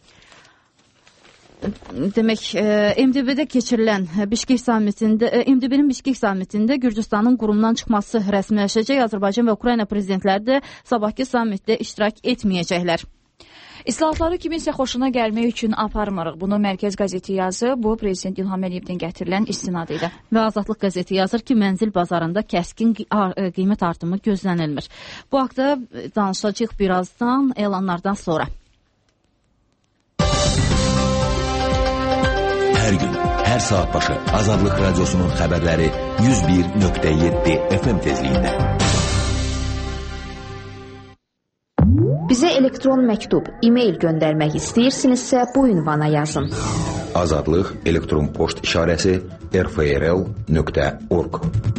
Speaker 2: demək, M D B-də keçirilən Bişkek sammitində, M D B-nin Bişkek sammitində Gürcüstanın qurumdan çıxması rəsmiləşəcək. Azərbaycan və Ukrayna prezidentləri də sabahki sammitdə iştirak etməyəcəklər.
Speaker 1: İslahatları kiminsə xoşuna gəlmək üçün aparmırıq. Bunu Mərkəz qəzeti yazır. Bu, Prezident İlham Əliyevdən gətirilən istinad idi.
Speaker 2: Və Azadlıq qəzeti yazır ki, mənzil bazarında kəskin qiymət artımı gözlənilmir. Bu haqda danışacağıq birazdan, elanlardan sonra.
Speaker 14: Hər saat başı Azadlıq Radiosunun xəbərləri yüz bir nöqtə yeddi F M tezliyində.
Speaker 15: Bizə elektron məktub, e-mail göndərmək istəyirsinizsə bu ünvana yazın.
Speaker 14: Azadlıq elektron poçt işarəsi r f r l nöqtə org.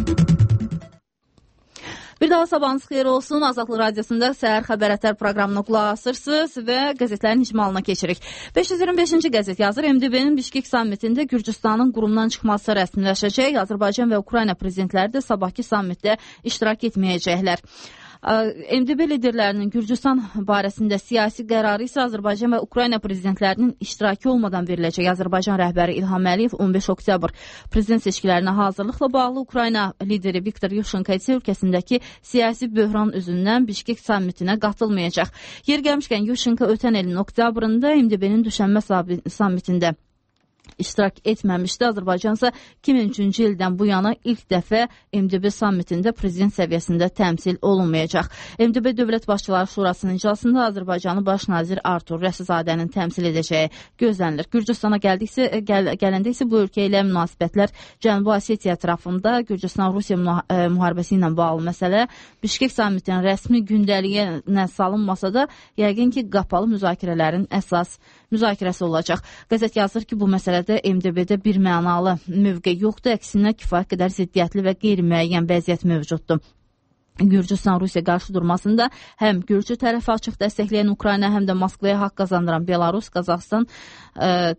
Speaker 2: Bir daha sabahınız xeyir olsun. Azadlıq Radiosunda Səhər Xəbərətər proqramına qulaq asırsınız və qəzetlərin icmalına keçirik. beş yüz iyirmi beşinci qəzet yazır. M D B-nin Bişkek sammitində Gürcüstanın qurumdan çıxması rəsmiləşəcək. Azərbaycan və Ukrayna prezidentləri də sabahki sammitdə iştirak etməyəcəklər. M D B liderlərinin Gürcüstan barəsində siyasi qərarı isə Azərbaycan və Ukrayna prezidentlərinin iştirakı olmadan veriləcək. Azərbaycan rəhbəri İlham Əliyev on beş oktyabr prezident seçkilərinə hazırlıqla bağlı Ukrayna lideri Viktor Yushchenko isə ölkəsindəki siyasi böhran üzündən Bişkek sammitinə qatılmayacaq. Yer gəlmişkən Yushchenko ötən ilin oktyabrında M D B-nin düşənmə sammitində iştirak etməmişdi. Azərbaycan isə iki min üçüncü ildən bu yana ilk dəfə M D B sammitində prezident səviyyəsində təmsil olunmayacaq. M D B Dövlət Başçıları Şurasının iclasında Azərbaycanı baş nazir Artur Rəsulzadənin təmsil edəcəyi gözlənilir. Gürcüstana gəldiksə, gəl, gələndə isə bu ölkə ilə münasibətlər Cənubi Osetiya ətrafında Gürcüstan-Rusiya müharibəsi ilə bağlı məsələ Bişkek sammitinin rəsmi gündəliyinə salınmasa da yəqin ki, qapalı müzakirələrin əsas müzakirəsi olacaq. Qəzet yazır ki, bu məsələdə M D B-də bir mənalı mövqe yoxdur, əksinə kifayət qədər ziddiyyətli və qeyri-müəyyən vəziyyət mövcuddur. Gürcüstan-Rusiya qarşı durmasında həm Gürcü tərəfi açıq dəstəkləyən Ukrayna, həm də Moskvaya haqq qazandıran Belarus, Qazaxstan ə,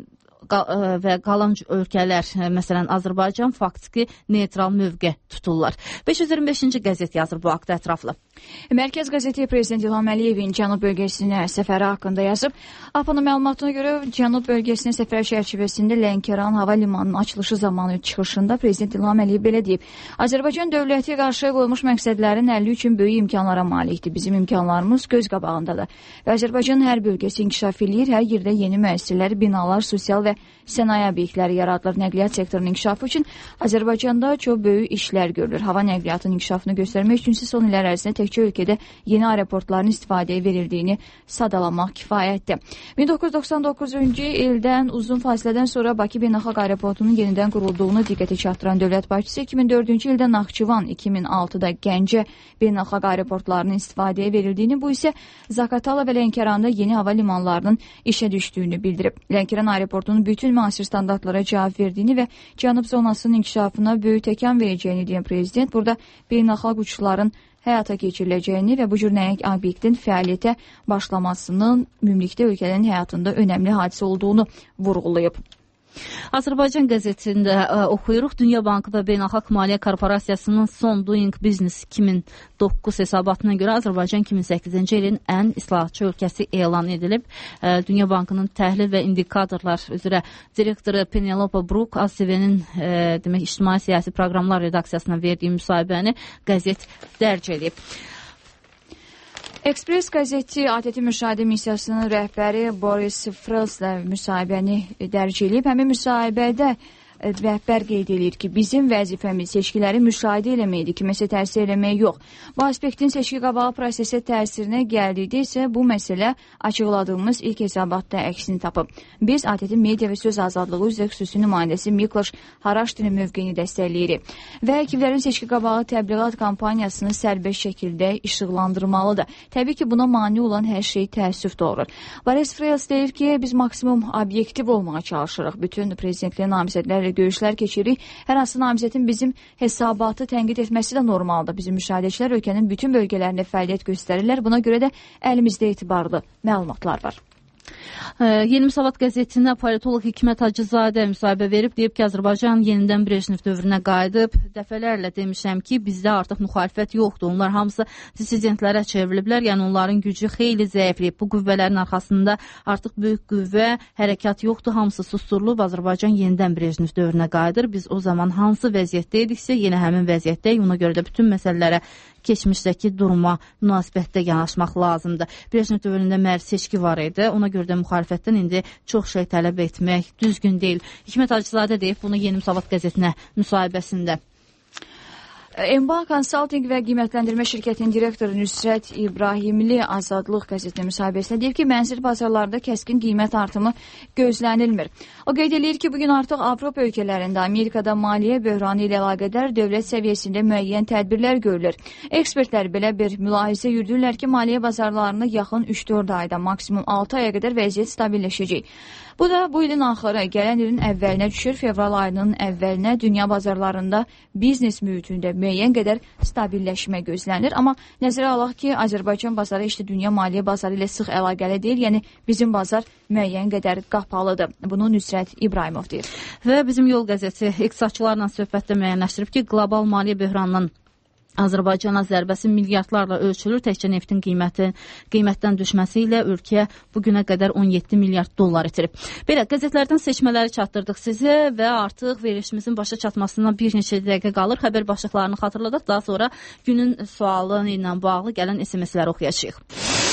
Speaker 2: və qalan ölkələr, məsələn Azərbaycan faktiki neytral mövqe tuturlar. beş yüz iyirmi beşinci qəzet yazır bu haqda ətraflı.
Speaker 1: Mərkəz qəzeti Prezident İlham Əliyevin Cənub bölgəsinə səfəri haqqında yazıb. A P-nın məlumatına görə Cənub bölgəsinə səfər çərçivəsində Lənkəran hava limanının açılışı zamanı çıxışında Prezident İlham Əliyev belə deyib. Azərbaycan dövləti qarşıya qoymuş məqsədlərin əlli üçün böyük imkanlara malikdir. Bizim imkanlarımız göz qabağındadır. Və Azərbaycanın hər bölgəsi inkişaf edir, hər yerdə yeni müəssisələr, binalar, sosial və sənaye obyektləri yaradılır. Nəqliyyat sektorunun inkişafı üçün Azərbaycanda çox böyük işlər görülür. Hava nəqliyyatının inkişafını göstərmək üçün son illər ərzində təkcə ölkədə yeni aeroportların istifadəyə verildiyini sadalamaq kifayətdir. min doqquz yüz doxsan doqquzuncu ildən uzun fasilədən sonra Bakı Beynəlxalq Aeroportunun yenidən qurulduğunu diqqətə çatdıran dövlət başçısı iki min dördüncü ildə Naxçıvan, iki min altıda Gəncə beynəlxalq aeroportlarının istifadəyə verildiyini, bu isə Zaqatala və Lənkəranda yeni hava limanlarının işə düşdüyünü bildirib. Lənkəran aeroportunun bütün müasir standartlara cavab verdiyini və Cənub zonasının inkişafına böyük təkan verəcəyini deyən prezident burada beynəlxalq uçuşların həyata keçiriləcəyini və bu cür nəhəng obyektin fəaliyyətə başlamasının ümumilikdə ölkələrin həyatında önəmli hadisə olduğunu vurğulayıb.
Speaker 2: Azərbaycan qəzetində ə, oxuyuruq. Dünya Bankı və Beynəlxalq Maliyyə Korporasiyasının son Doing Business iki min doqquz hesabatına görə Azərbaycan iki min səkkizinci ilin ən islahatçı ölkəsi elan edilib. Ə, Dünya Bankının təhlil və indikatorlar üzrə direktoru Penelope Brook A S V-nin demək ictimai siyasi proqramlar redaksiyasına verdiyi müsahibəni qəzet dərc edib.
Speaker 1: Ekspres qəzeti A T T müşahidə missiyasının rəhbəri Boris Frelslə müsahibəni dərc edib. Həmin müsahibədə rəhbər qeyd edir ki, bizim vəzifəmiz seçkiləri müşahidə eləməkdir, kiməsə təsir eləmək yox. Bu aspektin seçki qabağı prosesə təsirinə gəldikdə isə bu məsələ açıqladığımız ilk hesabatda əksini tapıb. Biz A T T Media və Söz Azadlığı üzrə xüsusi nümayəndəsi Mikloş Haraşdinin mövqeyini dəstəkləyirik vəəkiblərin seçki qabağı təbliğat kampaniyasını sərbəst şəkildə işıqlandırmalıdır. Təbii ki, buna mane olan hər şey təəssüf doğurur. Boris Frels deyir ki, biz maksimum obyektiv olmağa çalışırıq. Bütün prezidentliyə namizədlərlə görüşlər keçirik. Hər hansı namizədin bizim hesabatı tənqid etməsi də normaldır. Bizim müşahidəçilər ölkənin bütün bölgələrində fəaliyyət göstərirlər. Buna görə də əlimizdə etibarlı məlumatlar var.
Speaker 2: Yeni Müsavat qəzetində politolog Hikmət Hacızadə müsahibə verib, deyib ki, Azərbaycan yenidən Brejnev dövrünə qayıdıb. Dəfələrlə demişəm ki, bizdə artıq müxalifət yoxdur. Onlar hamısı dissidentlərə çevriliblər, yəni onların gücü xeyli zəifləyib. Bu qüvvələrin arxasında artıq böyük qüvvə, hərəkat yoxdur, hamısı susturulub. Azərbaycan yenidən Brejnev dövrünə qayıdır. Biz o zaman hansı vəziyyətdə idiksə, yenə həmin vəziyyətdəyik. Ona görə də bütün məsələlərə keçmişdəki duruma münasibətdə yanaşmaq lazımdır. Brejnev dövründə məhz seçki var idi. Ona görə də müxalifətdən indi çox şey tələb etmək düzgün deyil. Hikmət Hacızadə deyib bunu Yeni Müsavat qəzetinə müsahibəsində.
Speaker 1: Emba Consulting və qiymətləndirmə şirkətinin direktoru Nüsrət İbrahimli Azadlıq qəzetinin müsahibəsində deyib ki, mənzil bazarlarında kəskin qiymət artımı gözlənilmir. O qeyd edir ki, bugün artıq Avropa ölkələrində, Amerikada maliyyə böhranı ilə əlaqədar dövlət səviyyəsində müəyyən tədbirlər görülür. Ekspertlər belə bir mülahizə yürüdürlər ki, maliyyə bazarlarında yaxın üç dörd ayda, maksimum altı aya qədər vəziyyət stabilləşəcək. Bu da bu ilin axırı, gələn ilin əvvəlinə düşür. Fevral ayının əvvəlinə dünya bazarlarında biznes mühitində müəyyən qədər stabilləşmə gözlənir. Amma nəzərə alaq ki, Azərbaycan bazarı işte dünya maliyyə bazarı ilə sıx əlaqəli deyil. Yəni bizim bazar müəyyən qədər qapalıdır. Bunu Nüsrət İbrahimov deyir.
Speaker 2: Və bizim Yol qəzeti iqtisadçılarla söhbətdə müəyyənləşdirib ki, qlobal maliyyə böhranının Azərbaycana zərbəsi milyardlarla ölçülür. Təkcə neftin qiyməti, qiymətdən düşməsi ilə ölkəyə bugünə qədər on yeddi milyard dollar itirib. Belə, qəzetlərdən seçmələri çatdırdıq sizə və artıq verilişimizin başa çatmasından bir neçə dəqiqə qalır. Xəbər başlıqlarını xatırladıq. Daha sonra günün sualı ilə bağlı gələn S M S-ləri oxuyacağıq.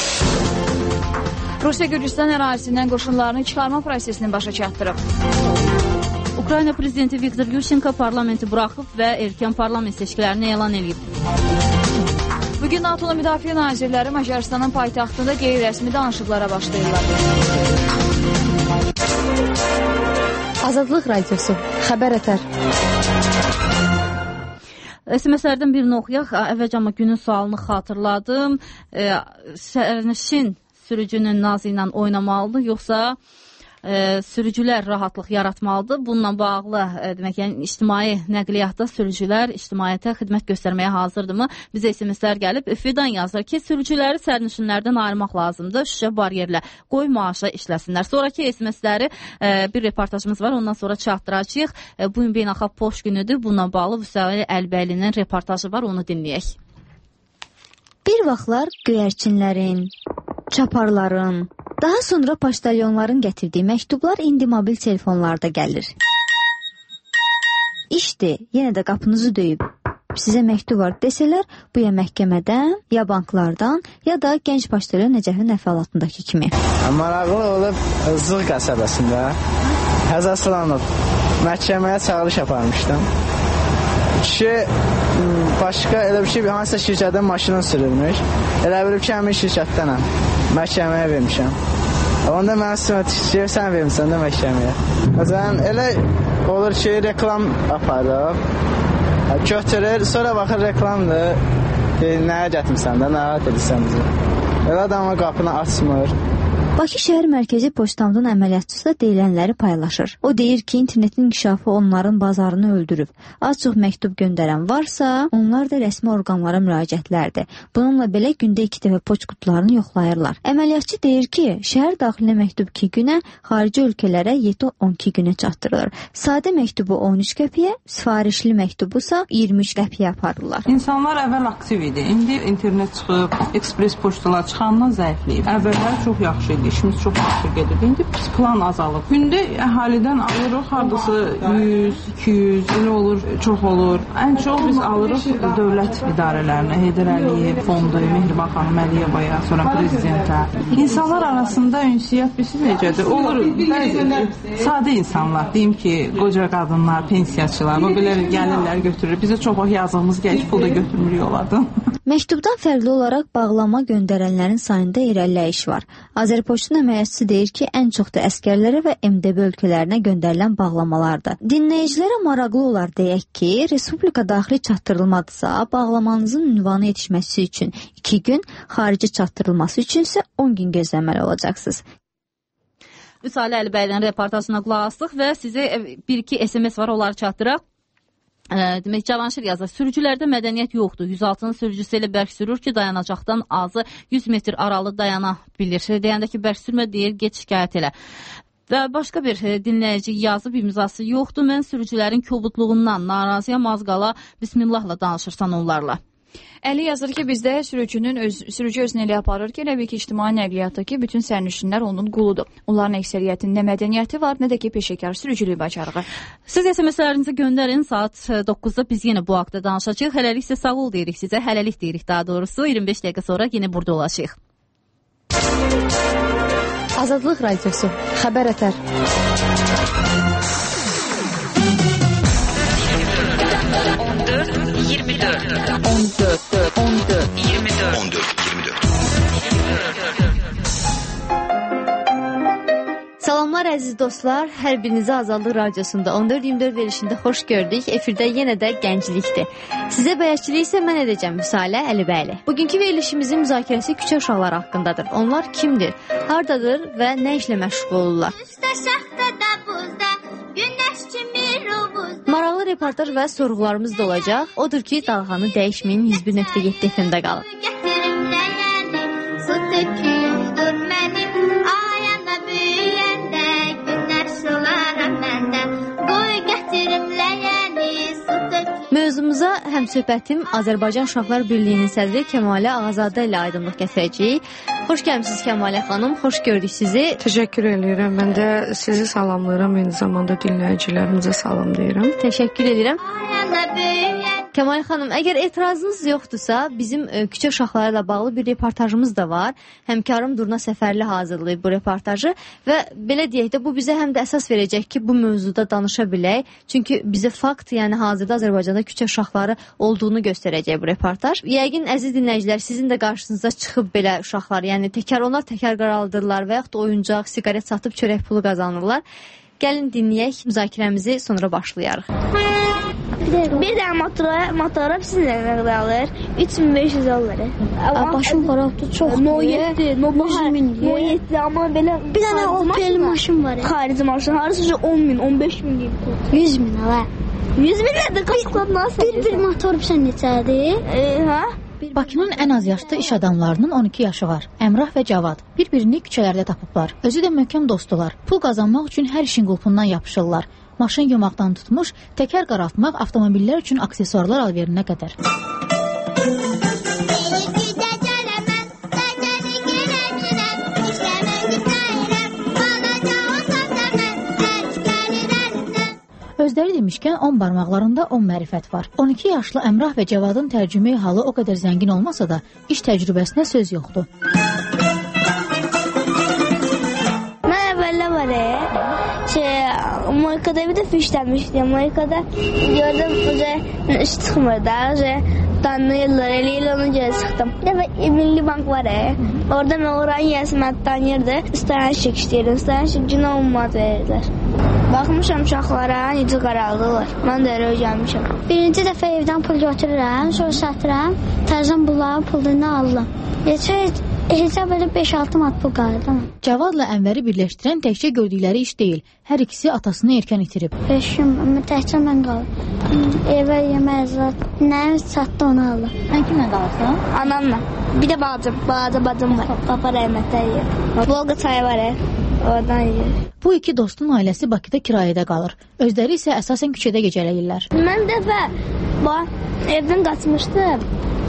Speaker 1: Rusiya Gürcüstan ərazisindən qoşunlarını çıxarma prosesini başa çatdırıb.
Speaker 2: Ukrayna prezidenti Viktor Yushchenko parlamenti buraxıb və erkən parlament seçkilərini elan edib.
Speaker 1: Bugün NATO'nun müdafiə nazirləri Macarıstanın paytaxtında qeyri-rəsmi danışıqlara başlayırlar.
Speaker 3: Azadlıq Radiosu, xəbər ətər.
Speaker 2: S M S-lərdən birini oxuyaq. Əvvəlcə günün sualını xatırladım. E, sərnişin sürücünün nazı ilə oynamalıdır, yoxsa E, sürücülər rahatlıq yaratmalıdır. Bununla bağlı e, demək, yəni, ictimai nəqliyyatda sürücülər ictimaiyyətə xidmət göstərməyə hazırdırmı? Bizə S M S-lər gəlib. Fidan yazır ki, sürücüləri sərnişinlərdən ayırmaq lazımdır. Şüşə bariyerlə qoy maaşa işləsinlər. Sonraki S M S-ləri e, bir reportajımız var. Ondan sonra çatdıracağıq. E, bugün beynəlxalq poçt günüdür. Bununla bağlı Vüsəli Əlbəylinin reportajı var. Onu dinləyək.
Speaker 16: Bir vaxtlar göyərçinlərin, çaparların, daha sonra poçtalyonların gətirdiyi məktublar indi mobil telefonlarda gəlir. İşdir, yenə də qapınızı döyüb. Sizə məktub var desələr, bu ya məhkəmədən, ya banklardan, ya da gənc poçtalyon Nəcəfin əfəlatındakı kimi.
Speaker 17: Maraqlı olub Zığ qəsəbəsində həzaslanıb məhkəməyə çağırış aparmışdım. Kişi başqa elə bir şey, hansısa şirkətdən maşının sürülmüş. Elə bilib ki, həmin şirkətdənəm. Məhkəməyə vermişəm. Onda mənə sürətçiyə sən vermişsən də məhkəməyə. Məsələn, elə olur ki, reklam aparıb, götürür, sonra baxır reklamdır, e, nəyə gətirmirsən də, nəyə edirsən bizi. Elə adamı qapını açmır.
Speaker 16: Bakı şəhər mərkəzi poçtamdın əməliyyatçısı da deyilənləri paylaşır. O deyir ki, internetin inkişafı onların bazarını öldürüb. Az-çox məktub göndərən varsa, onlar da rəsmi orqanlara müraciətlərdir. Bununla belə gündə iki dəfə poçt qutularını yoxlayırlar. Əməliyyatçı deyir ki, şəhər daxilinə məktub iki günə, xarici ölkələrə yeddi on iki günə çatdırılır. Sadə məktubu on üç qəpiyə, sifarişli məktubusa iyirmi üç qəpiyə aparırlar.
Speaker 18: İnsanlar əvvəl aktiv idi. İndi internet çıxıb, ekspres poçtalar çıxandan zəifləyib. Əvvəllər çox yaxşı idi. İşimiz çox yaxşı gedirdi. İndi plan azalıb. Gündə əhalidən alırıq hardasa yüz, iki yüz, elə olur, çox olur. Ən çox biz alırıq dövlət idarələrinə, Heydər Əliyev fondu, Mehriban xanım Əliyevaya, sonra prezidentə. İnsanlar arasında ünsiyyət bilsin necədir? Olur, bəzi sadə insanlar, deyim ki, qoca qadınlar, pensiyaçılar, o belə gəlirlər, götürür. Bizə çox yazığımız gəlir, pul da götürmürük onlardan.
Speaker 16: Məktubdan fərqli olaraq bağlama göndərənlərin sayında irəliləyiş var. Azərpoçtun əməliyyatçısı deyir ki, ən çox da əskərlərə və M D B ölkələrinə göndərilən bağlamalardır. Dinləyicilərə maraqlı olar deyək ki, respublika daxili çatdırılmadırsa, bağlamanızın ünvanı yetişməsi üçün iki gün, xarici çatdırılması üçün isə on gün gözləməli olacaqsınız.
Speaker 2: Vüsəli Əlbəylinin reportajına qulaq asdıq və sizə bir-iki S M S var, onları çatdıraq. Demək, Cavanşir yazır, sürücülərdə mədəniyyət yoxdur. yüz altının sürücüsü elə bərk sürür ki, dayanacaqdan azı yüz metr aralı dayana bilir. Deyəndə ki, bərk sürmə deyir, get şikayət elə. Və başqa bir dinləyici yazıb, imzası yoxdur. Mən sürücülərin kobudluğundan narazıyam, az qala bismillahla danışırsan onlarla.
Speaker 1: Əli yazır ki, bizdə sürücünün öz, sürücü özünü elə aparır ki, elə bir ki, ictimai nəqliyyatdakı bütün sərnişinlər onun quludur. Onların əksəriyyətinin nə mədəniyyəti var, nə də ki, peşəkar sürücülük bacarığı.
Speaker 2: Siz S M S-lərinizi göndərin, saat doqquzda biz yenə bu haqda danışacağıq. Hələlik sizə sağ ol deyirik sizə, hələlik deyirik daha doğrusu. iyirmi beş dəqiqə sonra yenə burada olacağıq.
Speaker 3: Azadlıq Radiosu, xəbər ətər.
Speaker 19: on dörd iyirmi dörd
Speaker 16: dostlar, hər birinizi Azadlıq Radiosunda on dörd iyirmi dörd verilişində xoş gördük. Efirdə yenə də gənclikdir. Sizə bəyəkçilik isə mən edəcəm Müsalə Əlibəyli. Bugünkü verilişimizin müzakirəsi küçə uşaqları haqqındadır. Onlar kimdir, hardadır və nə işlə məşğul olurlar? Maraqlı reportaj və sorğularımız da olacaq. Odur ki, dalğanı dəyişməyin yüz bir nöqtə yeddi F M-də qalın. Mövzumuza həmsöhbətim Azərbaycan Uşaqlar Birliyinin sədri Kəmalə Ağazadə ilə aydınlıq gətirəcəyik. Xoş gəlmisiniz Kəmalə xanım, xoş gördük sizi.
Speaker 19: Təşəkkür edirəm. Mən də sizi salamlayıram, eyni zamanda dinləyicilərimizə salam deyirəm.
Speaker 16: Təşəkkür edirəm. Kəmal xanım, əgər etirazınız yoxdursa, bizim ə, küçə uşaqları ilə bağlı bir reportajımız da var. Həmkarım Durna Səfərli hazırlayıb bu reportajı və belə deyək də bu bizə həm də əsas verəcək ki, bu mövzuda danışa bilək. Çünki bizə fakt, yəni hazırda Azərbaycanda küçə uşaqları olduğunu göstərəcək bu reportaj. Yəqin əziz dinləyicilər, sizin də qarşınıza çıxıb belə uşaqlar, yəni təkər onlar təkər qaraldırlar və yaxud da oyuncaq, siqaret satıb çörək pulu qazanırlar. Gəlin dinləyək, müzakirəmizi sonra başlayarıq.
Speaker 20: Bir dənə motora, motora sizinlə nə qədər alır? üç min beş yüz alır.
Speaker 21: Başım qaraqdı, çox.
Speaker 20: No yeddi, no min. No yeddi, amma belə
Speaker 21: bir dənə Opel maşın var.
Speaker 20: Xarici maşın, harısı on min, on beş min deyib.
Speaker 21: yüz min ala.
Speaker 20: yüz min nədir? Qasqat nasıl?
Speaker 21: Bir bir motor bilsən neçədir?
Speaker 20: E, hə?
Speaker 22: Bakının ən az yaşlı iş adamlarının on iki yaşı var. Əmrah və Cavad bir-birini küçələrdə tapıblar. Özü də möhkəm dostdular. Pul qazanmaq üçün hər işin qulpundan yapışırlar. Maşın yumaqdan tutmuş, təkər qaraltmaq, avtomobillər üçün aksesuarlar alverinə qədər. Özləri demişkən on barmaqlarında on mərifət var. on iki yaşlı Əmrah və Cavadın tərcümeyi halı o qədər zəngin olmasa da iş təcrübəsinə söz yoxdur.
Speaker 20: Mən əvvəllə var e, şey, Amerikada bir dəfə işləmişdim. Amerikada gördüm, iş çıxmır da, tanıyırlar, elə ilə ona görə çıxdım. Bir dəfə Milli Bank var e, orada mən oranın yəsi mən tanıyırdı, istəyən şək işləyirdim, istəyən şək günə on manat verirlər. Baxmışam uşaqlara, necə qaraldılar. Mən də elə gəlmişəm.
Speaker 21: Birinci dəfə evdən pul götürürəm, sonra satıram, təzən bunların pulunu alıram. Heç Hesab belə beş altı manat pul qaldı.
Speaker 22: Cavadla Ənvəri birləşdirən təkcə gördükləri iş deyil. Hər ikisi atasını erkən itirib.
Speaker 21: beş gün təkcə mən qaldım. Evə yemək zat, nə satdı onu aldı.
Speaker 22: Sən kimlə qalırsan?
Speaker 20: Anamla. Bir də bacım, balaca bacım var. Papa rəhmətlə yeyir. Volga çayı var ya, oradan yeyir.
Speaker 22: Bu iki dostun ailəsi Bakıda kirayədə qalır. Özləri isə əsasən küçədə gecələyirlər.
Speaker 20: Mən dəfə bax, evdən qaçmışdım.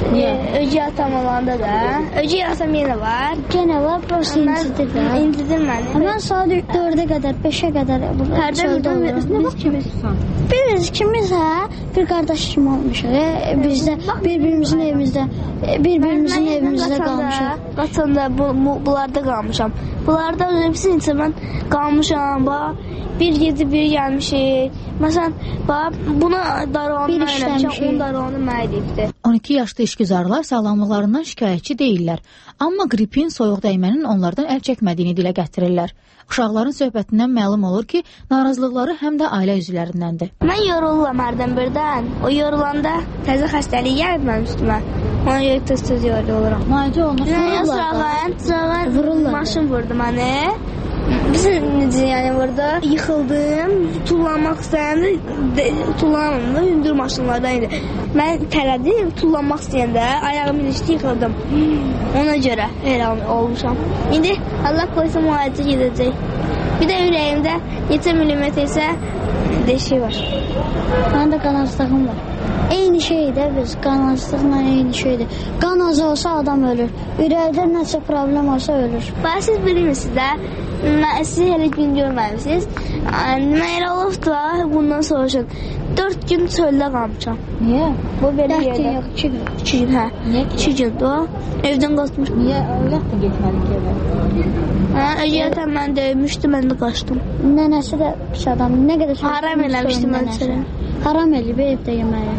Speaker 20: Öcü atam olanda da. Öcü atam yenə var.
Speaker 21: Yenə var, prosta incidir də.
Speaker 20: İncidir məni.
Speaker 21: Mən saat dördə qədər, beşə qədər burada çöldə olurum. Biz kimiz? Biz kimiz, hə? Bir qardaş kimi olmuşuq. Biz də bir-birimizin evimizdə, bir-birimizin evimizdə qalmışıq.
Speaker 20: Qaçanda bu, bu, bunlarda qalmışam. Bunlarda hepsi için mən qalmışam, bax. Bir gecə bir gəlmişik. Məsələn, bax, buna daroğunu eləmişəm, on daroğunu mənə edibdir.
Speaker 22: on iki yaşlı işgüzarlar sağlamlıqlarından şikayətçi deyirlər. Amma qripin, soyuq dəymənin onlardan əl çəkmədiyini dilə gətirirlər. Uşaqların söhbətindən məlum olur ki, narazılıqları həm də ailə üzvlərindəndir.
Speaker 20: Mən yoruluram hərdən birdən. O yorulanda təzə xəstəlik gəlib mənim üstümə. Ona görə tez-tez yoruluram.
Speaker 22: Müalicə olunur.
Speaker 20: Sırağın, sırağın maşın vurdu məni. Bizim necə yəni burada yıxıldım, tullanmaq istəyəndə, tullanmadım, hündür maşınlardan idi. Mən tələdim, tullanmaq istəyəndə ayağımın üstü yıxıldım. Ona görə elə olmuşam. İndi Allah qoysa müalicə gedəcək. Bir də ürəyimdə neçə millimetr isə deşik var.
Speaker 21: Məndə qan azlığım var. Eyni şeydir biz, qan azlıqla eyni şeydir. Qan azı olsa adam ölür. Ürəkdə nəsə problem olsa ölür.
Speaker 20: Bax, siz bilmirsiniz də, siz hələ gün görməmişsiniz. Mən elə olub da, bundan soruşun. Dörd gün çöldə qalmışam.
Speaker 22: Niyə?
Speaker 20: Bu belə
Speaker 21: yerdə.
Speaker 20: Dörd gün yox, iki gün. İki gün, hə.
Speaker 22: Niyə?
Speaker 20: İki gün, da. Evdən qaçmışım.
Speaker 22: Niyə? Öylətdə getmədik evə.
Speaker 20: Hə, ögəyətən mən döymüşdü, mən də qaçdım.
Speaker 21: Nənəsi də pis adam. Nə qədər
Speaker 20: haram eləmişdi mən çörək.
Speaker 21: Haram eləyib evdə yeməyi.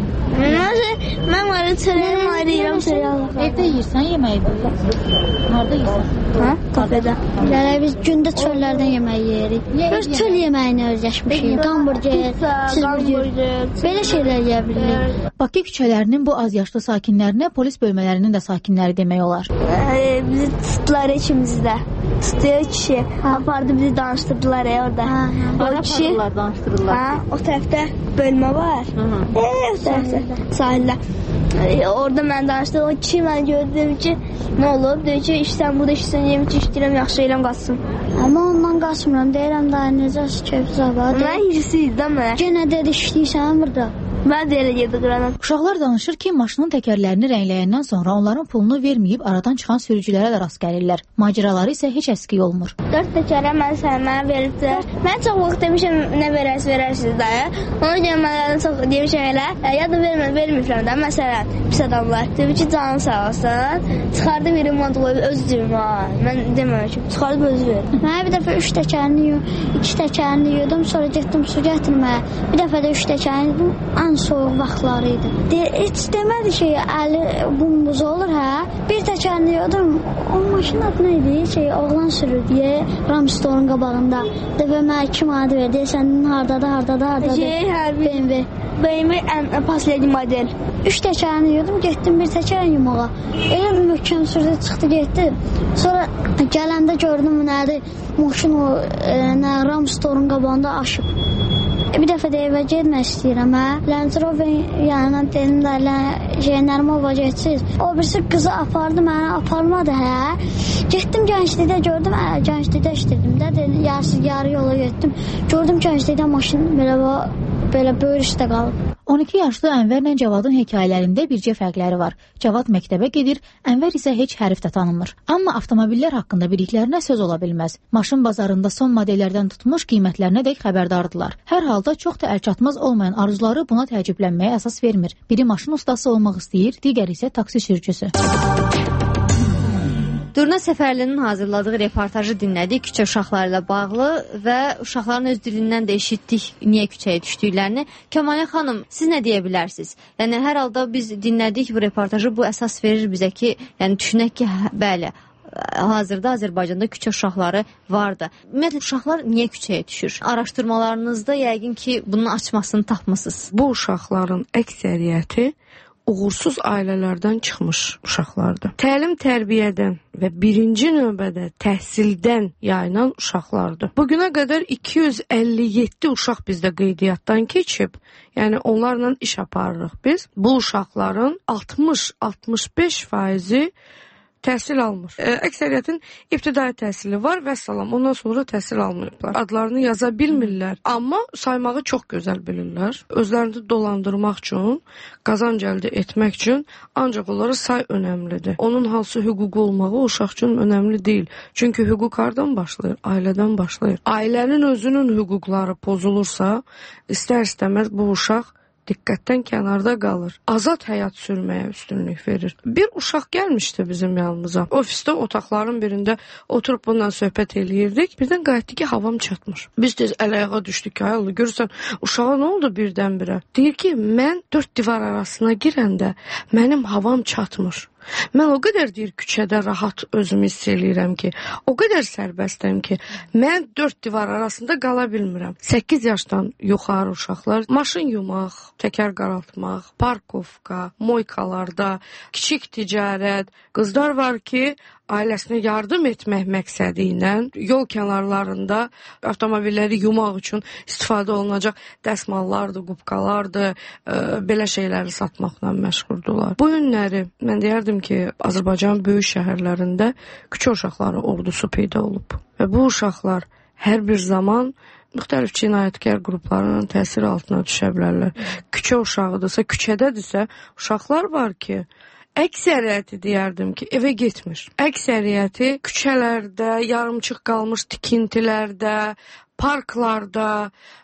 Speaker 20: Mən var çörəyimi ayrı yeyirəm çörək.
Speaker 22: Evdə yeyirsən yeməyi belə. Harda yeyirsən?
Speaker 20: Hə?
Speaker 21: kafedə. Yəni biz gündə çöllərdən yemək yeyirik. Biz çöl yeməyini özləşmişik. Hamburger, cheeseburger, belə şeylər yeyə bilirik.
Speaker 22: Bakı küçələrinin bu az yaşlı sakinlərinə polis bölmələrinin də sakinləri demək olar.
Speaker 20: Ee, bizi tutdular ikimizi də. Tutuyor kişi. Apardı bizi danıştırdılar ya orada.
Speaker 22: Ha, ha.
Speaker 20: O kişi.
Speaker 22: danıştırırlar.
Speaker 20: Ha, o tərəfdə bölmə var. Ee, o tərəfdə sahildə. Ee, orada mən danışdım. O kişi mən gördüm ki, nə olub? Deyir ki, işsən burada işsən, yemək işləyirəm, yaxşı eyləm qaçsın.
Speaker 21: Amma ondan qaçmıram. Deyirəm da necə keyf zava.
Speaker 20: Mən hirsiydim də mən.
Speaker 21: Yenə dedi işləyirsən burada.
Speaker 20: Mən də elə yedirəm.
Speaker 22: Uşaqlar danışır ki, maşının təkərlərini rəngləyəndən sonra onların pulunu verməyib aradan çıxan sürücülərə də rast gəlirlər. Macəraları isə heç əski olmur.
Speaker 20: Dörd təkərə mən sənə veriblər. Mən çox vaxt demişəm nə verərsiniz, verərsiniz dayı. Ona görə mən çox demişəm elə. Ya da vermə, verməyiblər də. Məsələn, pis adamlar. Dedim ki, canın sağ olsun. Çıxardı verim mantığı öz cibimə. Mən deməmişəm. Çıxardı özü ver.
Speaker 21: Mən bir dəfə üç təkərini, iki təkərini yudum, sonra getdim su gətirməyə. Bir dəfə də üç təkərini yedim. Ən soğuk vaxtları idi. De, heç demədi ki, əli bumbuz olur, hə? Bir təkərini yudum. O maşın adı nə idi? Şey, oğlan sürür deyə Ramstorun qabağında. Dəfə mənə iki manat verdi. Sənin hardadır, hardadır, hardadır?
Speaker 20: Şey, hə,
Speaker 21: B M W.
Speaker 20: B M W ən paslədi model.
Speaker 21: Üç təkərini yudum, getdim bir təkərini yumağa. Elə möhkəm sürdü, çıxdı, getdi. Sonra gələndə gördüm nədir? Maşın o e, nə Ramstorun qabağında aşıb. Bir dəfə də evə getmək istəyirəm, hə? Land Rover yanından dedim də, jenerim ova geçsiz. O birisi qızı apardı, məni aparmadı, hə? Getdim Gənclikdə gördüm, hə, Gənclikdə işlədim də, dedim, yarısı yarı yola getdim. Gördüm Gənclikdə maşın belə, belə böyür üstə qalıb.
Speaker 22: on iki yaşlı Ənvərlə Cavadın hekayələrində bircə fərqləri var. Cavad məktəbə gedir, Ənvər isə heç hərf də tanımır. Amma avtomobillər haqqında biliklərinə söz ola bilməz. Maşın bazarında son modellərdən tutmuş qiymətlərinə dək xəbərdardılar. Hər halda çox da əlçatmaz olmayan arzuları buna təəccüblənməyə əsas vermir. Biri maşın ustası olmaq istəyir, digəri isə taksi sürücüsü.
Speaker 4: Durna Səfərlinin hazırladığı reportajı dinlədik küçə uşaqları ilə bağlı və uşaqların öz dilindən də eşitdik niyə küçəyə düşdüklərini. Kəmalə xanım, siz nə deyə bilərsiniz? Yəni hər halda biz dinlədik bu reportajı, bu əsas verir bizə ki, yəni düşünək ki, bəli, hazırda Azərbaycanda küçə uşaqları vardı. Ümumiyyətlə uşaqlar niyə küçəyə düşür? Araşdırmalarınızda yəqin ki, bunun açmasını tapmısınız.
Speaker 19: Bu uşaqların əksəriyyəti uğursuz ailələrdən çıxmış uşaqlardır. Təlim tərbiyədən və birinci növbədə təhsildən yayılan uşaqlardır. Bugünə qədər iki yüz əlli yeddi uşaq bizdə qeydiyyatdan keçib, yəni onlarla iş aparırıq biz. Bu uşaqların altmış altmış beş faizi təhsil almır. Əksəriyyətin ibtidai təhsili var və salam. Ondan sonra təhsil almayıblar. Adlarını yaza bilmirlər, amma saymağı çox gözəl bilirlər. Özlərini dolandırmaq üçün, qazanc əldə etmək üçün ancaq onlara say önəmlidir. Onun hansı hüququ olmağı o uşaq üçün önəmli deyil. Çünki hüquq hardan başlayır? Ailədən başlayır. Ailənin özünün hüquqları pozulursa, istər-istəməz bu uşaq diqqətdən kənarda qalır. Azad həyat sürməyə üstünlük verir. Bir uşaq gəlmişdi bizim yanımıza. Ofisdə otaqların birində oturub bundan söhbət eləyirdik. Birdən qayıtdı ki, havam çatmır. Biz tez əl-ayağa düşdük ki, ayol, görürsən, uşağa nə oldu birdən-birə? Deyir ki, mən dörd divar arasına girəndə mənim havam çatmır. Mən o qədər deyir küçədə rahat özümü hiss eləyirəm ki, o qədər sərbəstəm ki, mən dörd divar arasında qala bilmirəm. səkkiz yaşdan yuxarı uşaqlar maşın yumaq, təkər qaraltmaq, parkovka, moykalarda, kiçik ticarət, qızlar var ki, ailəsinə yardım etmək məqsədi ilə yol kənarlarında avtomobilləri yumaq üçün istifadə olunacaq dəsmallardır, qubqalardır, e, belə şeyləri satmaqla məşğuldular. Bu günləri mən deyərdim ki, Azərbaycan böyük şəhərlərində küçə uşaqları ordusu peyda olub. Və bu uşaqlar hər bir zaman müxtəlif cinayətkar qruplarının təsiri altına düşə bilərlər. Küçə uşağıdırsa, küçədədirsə, uşaqlar var ki, əksəriyyəti deyərdim ki, evə getmir. Əksəriyyəti küçələrdə, yarımçıq qalmış tikintilərdə, parklarda,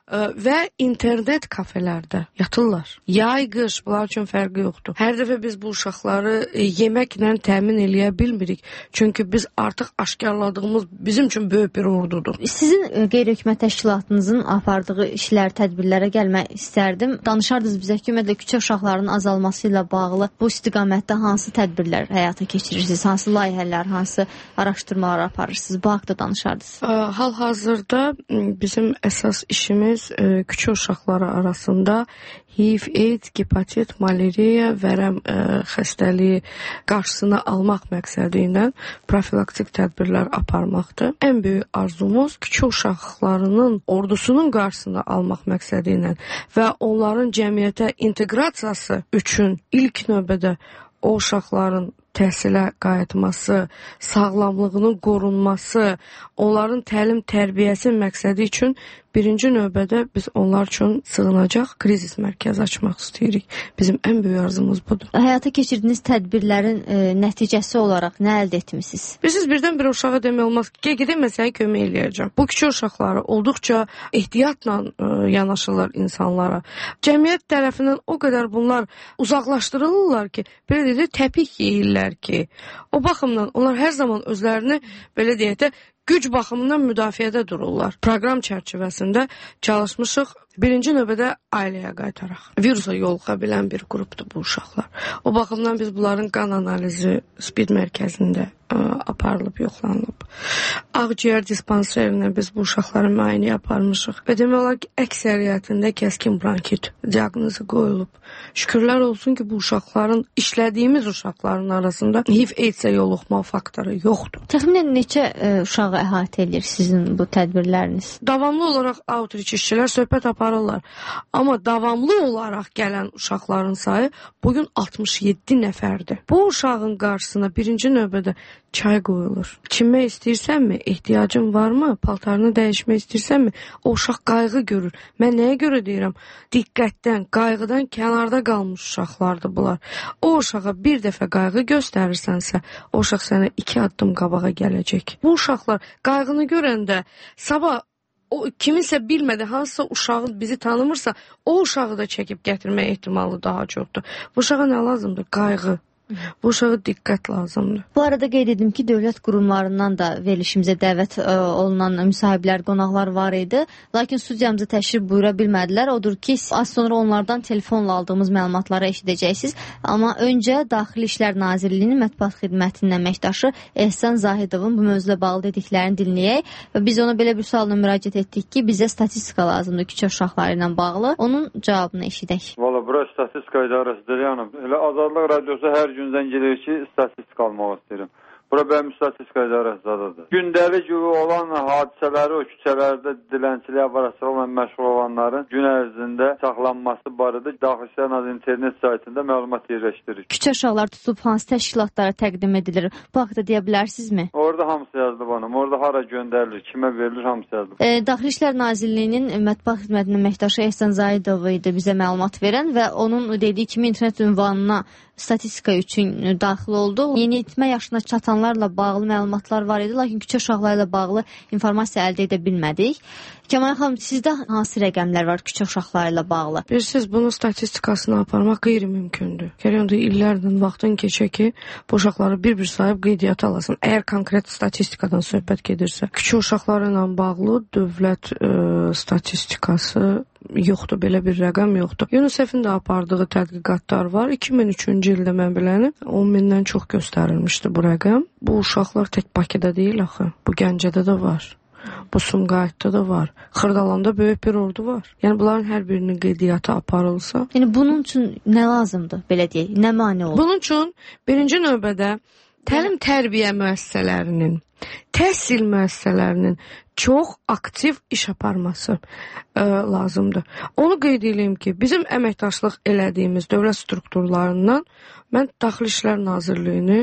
Speaker 19: və internet kafelərdə yatırlar. Yay, qış, bunlar üçün fərqi yoxdur. Hər dəfə biz bu uşaqları yeməklə təmin eləyə bilmirik. Çünki biz artıq aşkarladığımız bizim üçün böyük bir ordudur.
Speaker 4: Sizin qeyri-hökumət təşkilatınızın apardığı işlər, tədbirlərə gəlmək istərdim. Danışardınız bizə ki, ümumiyyətlə küçə uşaqlarının azalması ilə bağlı bu istiqamətdə hansı tədbirlər həyata keçirirsiniz, hansı layihələr, hansı araşdırmalar aparırsınız? Bu haqda danışardınız.
Speaker 19: Hal-hazırda bizim əsas işimiz küçə uşaqları arasında H I V, AIDS, hepatit, malariya, vərəm ə, xəstəliyi qarşısını almaq məqsədi ilə profilaktik tədbirlər aparmaqdır. Ən böyük arzumuz küçə uşaqlarının ordusunun qarşısını almaq məqsədi ilə və onların cəmiyyətə inteqrasiyası üçün ilk növbədə o uşaqların təhsilə qayıtması, sağlamlığının qorunması, onların təlim tərbiyəsi məqsədi üçün birinci növbədə biz onlar üçün sığınacaq krizis mərkəzi açmaq istəyirik. Bizim ən böyük arzumuz budur.
Speaker 4: Həyata keçirdiyiniz tədbirlərin e, nəticəsi olaraq nə əldə etmisiniz?
Speaker 19: Bilirsiniz, birdən bir uşağa demək olmaz ki, gedək mən sənə kömək eləyəcəm. Bu küçə uşaqları olduqca ehtiyatla e, yanaşırlar insanlara. Cəmiyyət tərəfindən o qədər bunlar uzaqlaşdırılırlar ki, belə deyək, təpik yeyirlər ki, o baxımdan onlar hər zaman özlərini belə deyək də güc baxımından müdafiədə dururlar. Proqram çərçivəsində çalışmışıq birinci növbədə ailəyə qaytaraq. Virusa yoluxa bilən bir qrupdur bu uşaqlar. O baxımdan biz bunların qan analizi SPID mərkəzində ə, aparılıb, yoxlanılıb. Ağciyər dispanserinə biz bu uşaqların müayinə aparmışıq. Və demək olar ki, əksəriyyətində kəskin bronkit diaqnozu qoyulub. Şükürlər olsun ki, bu uşaqların, işlədiyimiz uşaqların arasında H I V AIDS-ə yoluxma faktoru yoxdur.
Speaker 4: Təxminən neçə ə, uşağı əhatə edir sizin bu tədbirləriniz?
Speaker 19: Davamlı olaraq outreach işçilər söhbət aparırlar. Amma davamlı olaraq gələn uşaqların sayı bugün altmış yeddi nəfərdir. Bu uşağın qarşısına birinci növbədə çay qoyulur. Çinmək istəyirsənmi? Ehtiyacın varmı? Paltarını dəyişmək istəyirsənmi? O uşaq qayğı görür. Mən nəyə görə deyirəm? Diqqətdən, qayğıdan kənarda qalmış uşaqlardır bunlar. O uşağa bir dəfə qayğı göstərirsənsə, o uşaq sənə iki addım qabağa gələcək. Bu uşaqlar qayğını görəndə sabah o kiminsə bilmədi, hansısa uşağı bizi tanımırsa, o uşağı da çəkib gətirmək ehtimalı daha çoxdur. Bu uşağa nə lazımdır? Qayğı. Bu uşağa diqqət lazımdır.
Speaker 4: Bu arada qeyd edim ki, dövlət qurumlarından da verilişimizə dəvət ə, olunan müsahiblər, qonaqlar var idi. Lakin studiyamıza təşrif buyura bilmədilər. Odur ki, az sonra onlardan telefonla aldığımız məlumatları eşidəcəksiniz. Amma öncə Daxili İşlər Nazirliyinin mətbuat xidmətinin əməkdaşı Ehsan Zahidovun bu mövzuda bağlı dediklərini dinləyək. Və biz ona belə bir sualla müraciət etdik ki, bizə statistika lazımdır küçə uşaqları ilə bağlı. Onun cavabını eşidək.
Speaker 5: Valla bura statistika idarəsidir. Yəni, elə Azadlıq Radiosu hər gündən gedir ki, statistika almaq istəyirəm. Bura bənim statistika idarəsidir. Gündəlik gibi olan hadisələri o küçələrdə dilənçiliyə aparasıqla məşğul olanların gün ərzində saxlanması barədə Daxili İşlər Nazirliyinin internet saytında məlumat yerləşdirir.
Speaker 4: Küçə uşaqları tutub hansı təşkilatlara təqdim edilir? Bu haqda deyə bilərsinizmi?
Speaker 5: Orada hamısı yazılıb anam. Orada hara göndərilir, kimə verilir, hamısı yazılıb.
Speaker 4: E, Daxili İşlər Nazirliyinin mətbuat xidmətinin əməkdaşı Ehsan Zahidov idi bizə məlumat verən və onun dediyi kimi internet ünvanına statistika üçün daxil oldu. Yeniyetmə yaşına çatanlarla bağlı məlumatlar var idi, lakin küçə uşaqları ilə bağlı informasiya əldə edə bilmədik. Kəmal xanım, sizdə hansı rəqəmlər var küçə uşaqları ilə bağlı?
Speaker 19: Bilirsiniz, bunun statistikasını aparmaq qeyri-mümkündür. Gərək illərdən vaxtın keçə ki, bu uşaqları bir-bir sayıb qeydiyyata alasın. Əgər konkret statistikadan söhbət gedirsə. Küçə uşaqları ilə bağlı dövlət ə, statistikası yoxdur, belə bir rəqəm yoxdur. UNICEF-in də apardığı tədqiqatlar var. iki min üçüncü ildə mən biləni on mindən çox göstərilmişdi bu rəqəm. Bu uşaqlar tək Bakıda deyil axı. Bu Gəncədə də var. Bu Sumqayıtda da var. Xırdalanda böyük bir ordu var. Yəni bunların hər birinin qeydiyyata aparılsa.
Speaker 4: Yəni bunun üçün nə lazımdır, belə deyək? Nə mane olur?
Speaker 19: Bunun üçün birinci növbədə təlim tərbiyə müəssisələrinin, təhsil müəssisələrinin çox aktiv iş aparması ə, lazımdır. Onu qeyd edeyim ki, bizim əməkdaşlıq elədiyimiz dövlət strukturlarından mən Daxili İşlər Nazirliyini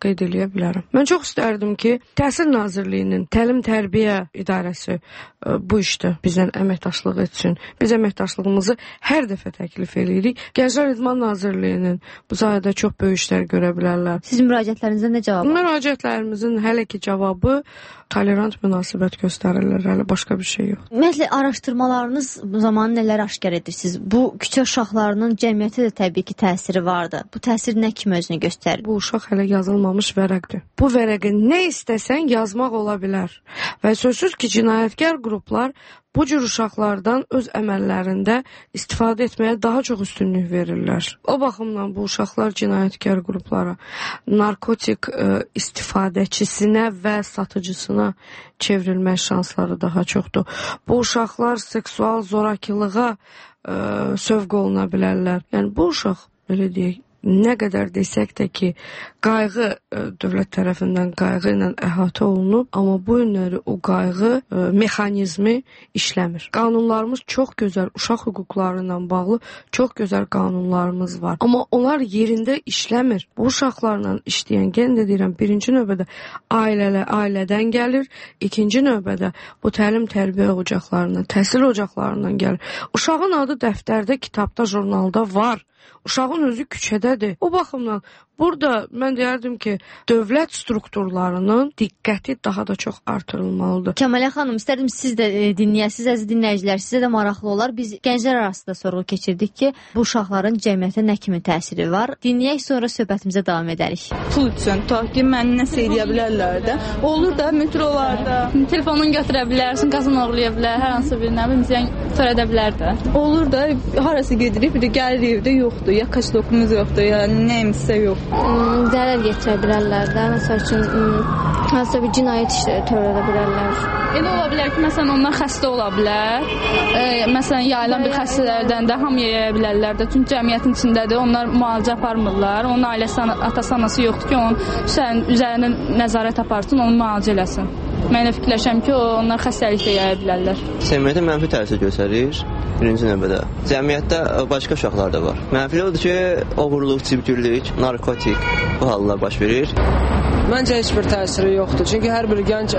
Speaker 19: qeyd edə bilərəm. Mən çox istərdim ki, Təhsil Nazirliyinin Təlim Tərbiyə İdarəsi bu işdə bizdən əməkdaşlıq etsin. Biz əməkdaşlığımızı hər dəfə təklif edirik. Gənclər İdman Nazirliyinin bu sahədə çox böyük işlər görə bilərlər.
Speaker 4: Sizin müraciətlərinizə nə cavab?
Speaker 19: Müraciətlərimizin hələ ki cavabı tolerant münasibət göstərirlər, hələ başqa bir şey yox.
Speaker 4: Ümumiyyətlə, araşdırmalarınız zamanı nələr aşkar edirsiniz? Bu küçə uşaqlarının cəmiyyətə də təbii ki təsiri vardı. Bu təsir nə kimi özünü göstərir?
Speaker 19: Bu uşaq hələ yazılmamış vərəqdir. Bu vərəqi nə istəsən yazmaq ola bilər. Və sözsüz ki, cinayətkar qruplar bu cür uşaqlardan öz əməllərində istifadə etməyə daha çox üstünlük verirlər. O baxımdan bu uşaqlar cinayətkar qruplara, narkotik ə, istifadəçisinə və satıcısına çevrilmək şansları daha çoxdur. Bu uşaqlar seksual zorakılığa ə, sövq oluna bilərlər. Yəni bu uşaq, belə deyək, nə qədər desək də ki, qayğı ə, dövlət tərəfindən qayğı ilə əhatə olunub, amma bu günləri o qayğı ə, mexanizmi işləmir. Qanunlarımız çox gözəl, uşaq hüquqları ilə bağlı çox gözəl qanunlarımız var. Amma onlar yerində işləmir. Bu uşaqlarla işləyən, yenə də deyirəm, birinci növbədə ailələ, ailədən gəlir, ikinci növbədə bu təlim tərbiyə ocaqlarından, təhsil ocaqlarından gəlir. Uşağın adı dəftərdə, kitabda, jurnalda var. Uşağın özü küçədədir. O baxımdan burada mən deyərdim ki, dövlət strukturlarının diqqəti daha da çox artırılmalıdır.
Speaker 4: Kəmalə xanım, istərdim siz də e, dinləyəsiniz, əziz dinləyicilər, sizə də maraqlı olar. Biz gənclər arasında sorğu keçirdik ki, bu uşaqların cəmiyyətə nə kimi təsiri var? Dinləyək, sonra söhbətimizə davam edərik.
Speaker 6: Pul üçün, ta ki, məni nəsə edə bilərlər də. Olur da, metrolarda. Telefonunu götürə bilərsin, qazın oğurlaya bilər, hər hansı bir nə bilim, zəng törədə bilər də. Olur da, harası gedirik, bir də gəlir evdə yoxdur, ya kaçlokumuz yoxdur, ya nəyimizsə yox.
Speaker 20: Hmm, zərər getirə bilərlər də, məsəl üçün hmm, hansısa bir cinayət işləri törədə bilərlər.
Speaker 6: Elə ola bilər ki, məsələn, onlar xəstə ola bilər. E, məsələn, yayılan bir xəstələrdən də hamıya yaya bilərlər də. Çünki cəmiyyətin içindədir, onlar müalicə aparmırlar. Onun ailəsi, atası, anası yoxdur ki, onun üzərində nəzarət aparsın, onu müalicə eləsin. Mən elə fikirləşəm ki, onlar xəstəliklə yaya bilərlər.
Speaker 7: Cəmiyyətə mənfi təsir göstərir. Birinci növbədə. Cəmiyyətdə başqa uşaqlar da var. Mənfi odur ki, oğurluq, cibgirlik, narkotik bu hallar baş verir.
Speaker 23: Məncə heç bir təsiri yoxdur. Çünki hər bir gənc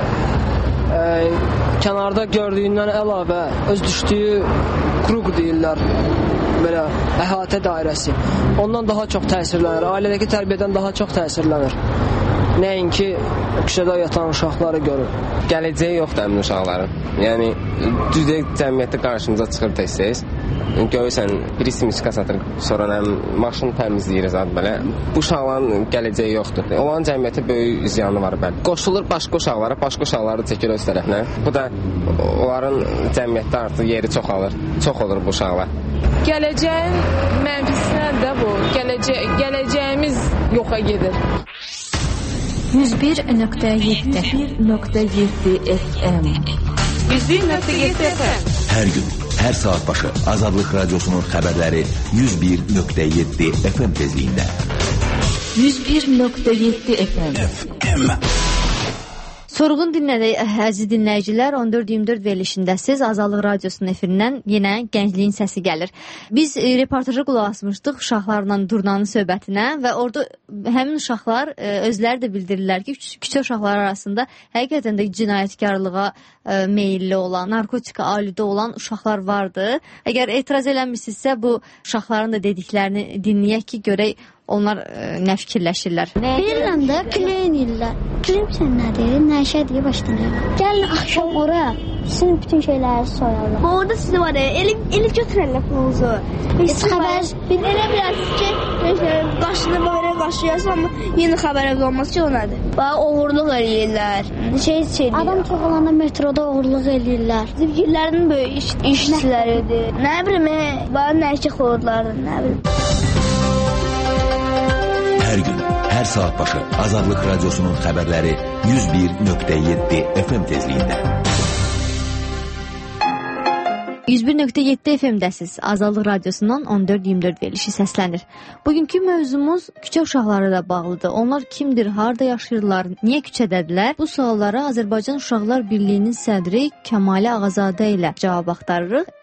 Speaker 23: ə, kənarda gördüyündən əlavə öz düşdüyü qruq deyirlər, belə əhatə dairəsi. Ondan daha çox təsirlənir. Ailədəki tərbiyədən daha çox təsirlənir. Nəinki küçədə yatan uşaqları görür.
Speaker 24: Gələcəyi yoxdur həmin uşaqların. Yəni, düzdür, cəmiyyətdə qarşımıza çıxır tez-tez. Görürsən, birisi miska satır, sonra nə, maşın təmizləyir zad belə. Bu uşaqların gələcəyi yoxdur. Onların cəmiyyətə böyük ziyanı var bəli. Qoşulur başqa uşaqlara, başqa uşaqları çəkir öz tərəfinə. Bu da onların cəmiyyətdə artıq yeri çoxalır. Çox olur bu uşaqlar.
Speaker 25: Gələcəyin mənfisinə də bu. Gələcə gələcəyimiz yoxa gedir.
Speaker 22: yüz bir nöqtə yeddi nöqtə yeddi F M
Speaker 25: yüz bir nöqtə yeddi F M
Speaker 14: Hər gün, hər saat başı Azadlıq Radiosunun xəbərləri yüz bir nöqtə yeddi F M tezliyində.
Speaker 22: yüz bir nöqtə yeddi F M
Speaker 4: Sorğun dinlədik, əziz dinləyicilər, on dörd iyirmi dörd verilişindəsiz. Azadlıq Radiosunun efirindən yenə gəncliyin səsi gəlir. Biz e, reportaja qulaq asmışdıq uşaqlarla Durnanın söhbətinə və orada həmin uşaqlar e, özləri də bildirirlər ki, küçə uşaqları arasında həqiqətən də cinayətkarlığa e, meyilli olan, narkotika aludə olan uşaqlar vardı. Əgər etiraz eləmirsinizsə, bu uşaqların da dediklərini dinləyək ki, görək onlar ə, nə fikirləşirlər?
Speaker 21: Bilirəm də, küləyin illər. Bilirsən nədir? Nəşədir başlanır. Gəlin axşam ora, sizin bütün şeyləri soyalım.
Speaker 20: Orada siz var ya, eli, eli götürərlər pulunuzu.
Speaker 21: Heç xəbər
Speaker 20: Elə bilərsiniz ki, qaşını böyle qaşıyasın, amma yeni xəbər olmaz ki, o nədir? Bax, oğurluq eləyirlər, şey içirlər.
Speaker 21: Adam çox olanda metroda oğurluq eləyirlər.
Speaker 20: Zivgirlərin böyük iş, işçiləridir. Nə bilim, bax, nəşik xorlardır, nə bilim.
Speaker 14: Hər gün, hər saat başı Azadlıq Radiosunun xəbərləri yüz bir nöqtə yeddi F M tezliyində.
Speaker 4: yüz bir nöqtə yeddi F M-dəsiz. Azadlıq Radiosundan on dörd iyirmi dörd verilişi səslənir. Bugünkü mövzumuz küçə uşaqları ilə bağlıdır. Onlar kimdir, harda yaşayırlar, niyə küçədədirlər? Bu suallara Azərbaycan Uşaqlar Birliyinin sədri Kəmalə Ağazadə ilə cavab axtarırıq.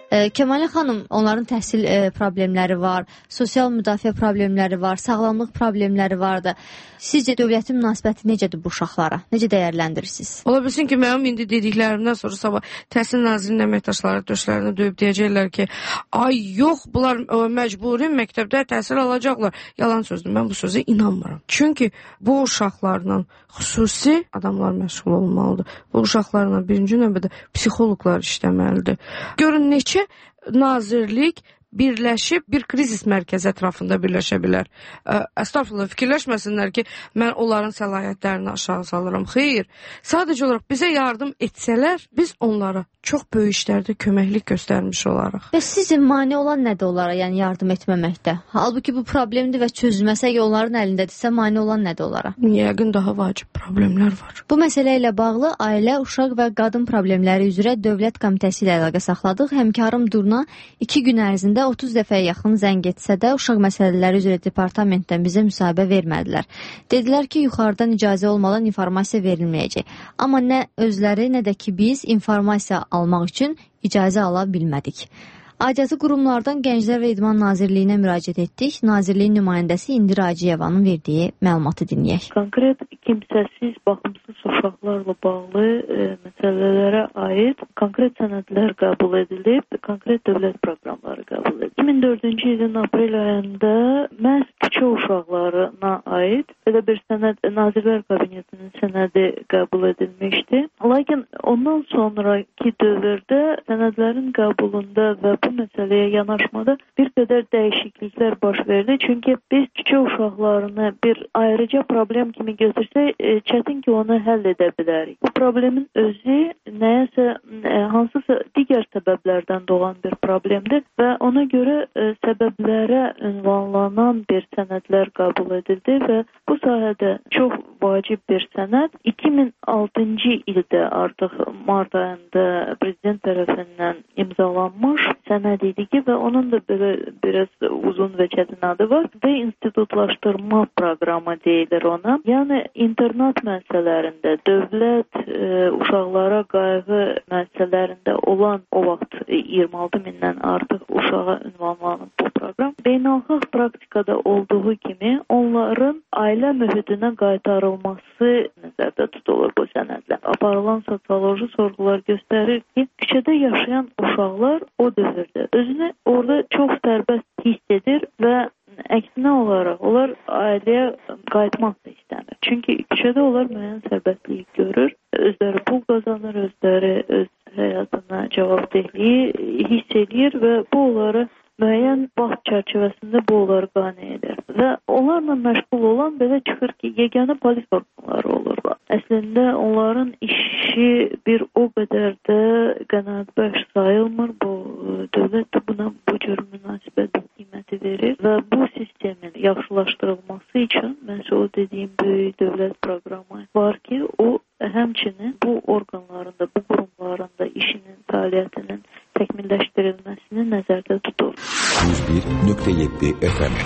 Speaker 4: E, Kəmalə xanım, onların təhsil e, problemləri var, sosial müdafiə problemləri var, sağlamlıq problemləri var da. Sizcə dövlətin münasibəti necədir bu uşaqlara? Necə dəyərləndirirsiniz?
Speaker 19: Ola bilsin ki, mənim indi dediklərimdən sonra sabah Təhsil Nazirinin əməkdaşları döşlərini döyüb deyəcəklər ki, ay yox, bunlar məcburi məktəbdə təhsil alacaqlar. Yalan sözdür, mən bu sözə inanmıram. Çünki bu uşaqlarla xüsusi adamlar məşğul olmalıdır. Bu uşaqlarla birinci növbədə psixoloqlar işləməlidir. Görün, neçə nazirlik birləşib bir krizis mərkəzi ətrafında birləşə bilər. Əstəğfurullah, fikirləşməsinlər ki, mən onların səlahiyyətlərini aşağı salıram. Xeyr, sadəcə olaraq bizə yardım etsələr, biz onlara çox böyük işlərdə köməklik göstərmiş olaraq.
Speaker 4: Və sizin mane olan nədir onlara, yəni yardım etməməkdə? Halbuki bu problemdir və çözülməsə onların əlindədirsə, mane olan nədir onlara?
Speaker 19: Yəqin daha vacib problemlər var.
Speaker 4: Bu məsələ ilə bağlı Ailə, Uşaq və Qadın Problemləri üzrə Dövlət Komitəsi ilə əlaqə saxladıq. Həmkarım Durna iki gün ərzində otuz dəfəyə yaxın zəng etsə də uşaq məsələləri üzrə departamentdən bizə müsahibə vermədilər. Dedilər ki, yuxarıdan icazə olmadan informasiya verilməyəcək. Amma nə özləri, nə də ki biz informasiya almaq üçün icazə ala bilmədik. Aidiyyatı qurumlardan Gənclər və İdman Nazirliyinə müraciət etdik. Nazirliyin nümayəndəsi İndir Hacıyevanın verdiyi məlumatı dinləyək.
Speaker 8: Konkret kimsəsiz, baxımsız uşaqlarla bağlı e, məsələlərə aid konkret sənədlər qəbul edilib, konkret dövlət proqramları qəbul edilib. iki min dördüncü ilin aprel ayında məhz küçə uşaqlarına aid belə bir sənəd Nazirlər Kabinetinin sənədi qəbul edilmişdi. Lakin ondan sonraki dövrdə sənədlərin qəbulunda və bu məsələyə yanaşmada bir qədər dəyişikliklər baş verdi. Çünki biz küçə uşaqlarını bir ayrıca problem kimi götürsək, e, çətin ki onu həll edə bilərik. Bu problemin özü nəyəsə, e, hansısa digər səbəblərdən doğan bir problemdir və ona görə e, səbəblərə ünvanlanan bir sənədlər qəbul edildi və bu sahədə çox vacib bir sənəd iki min altıncı ildə artıq mart ayında prezident tərəfindən imzalanmış sənəd idi ki və onun da belə biraz uzun və çətin adı var və institutlaşdırma proqramı deyilir ona. Yəni internat müəssisələrində dövlət e, uşaqlara qayğı müəssisələrində olan o vaxt iyirmi altı mindən artıq uşağa ünvanlanıb bu proqram. Beynəlxalq praktikada olduğu kimi onların ailə mühitinə qaytarılması nəzərdə tutulur bu sənədlə. Aparılan sosioloji sorğular göstərir ki, küçədə yaşayan uşaqlar o dövrdə özünü orada çox sərbəst hiss edir və əksinə olaraq onlar ailəyə qayıtmaq da istəmir. Çünki küçədə onlar müəyyən sərbəstliyi görür, özləri pul qazanır, özləri öz həyatına cavabdehliyi hiss edir və bu onları müəyyən vaxt çərçivəsində bu onları qane edir. Və onlarla məşğul olan belə çıxır ki, yeganə polis orqanları olurlar. Əslində onların işi bir o qədər də qənaətbəxş sayılmır. Bu dövlət də buna bu cür münasibət qiyməti verir və bu sistemin yaxşılaşdırılması üçün məncə o dediyim böyük dövlət proqramı var ki, o həmçinin bu orqanlarında, bu qurumlarında işinin, fəaliyyətinin təkmilləşdirilməsini nəzərdə tutur.
Speaker 14: yüz bir nöqtə yeddi F M.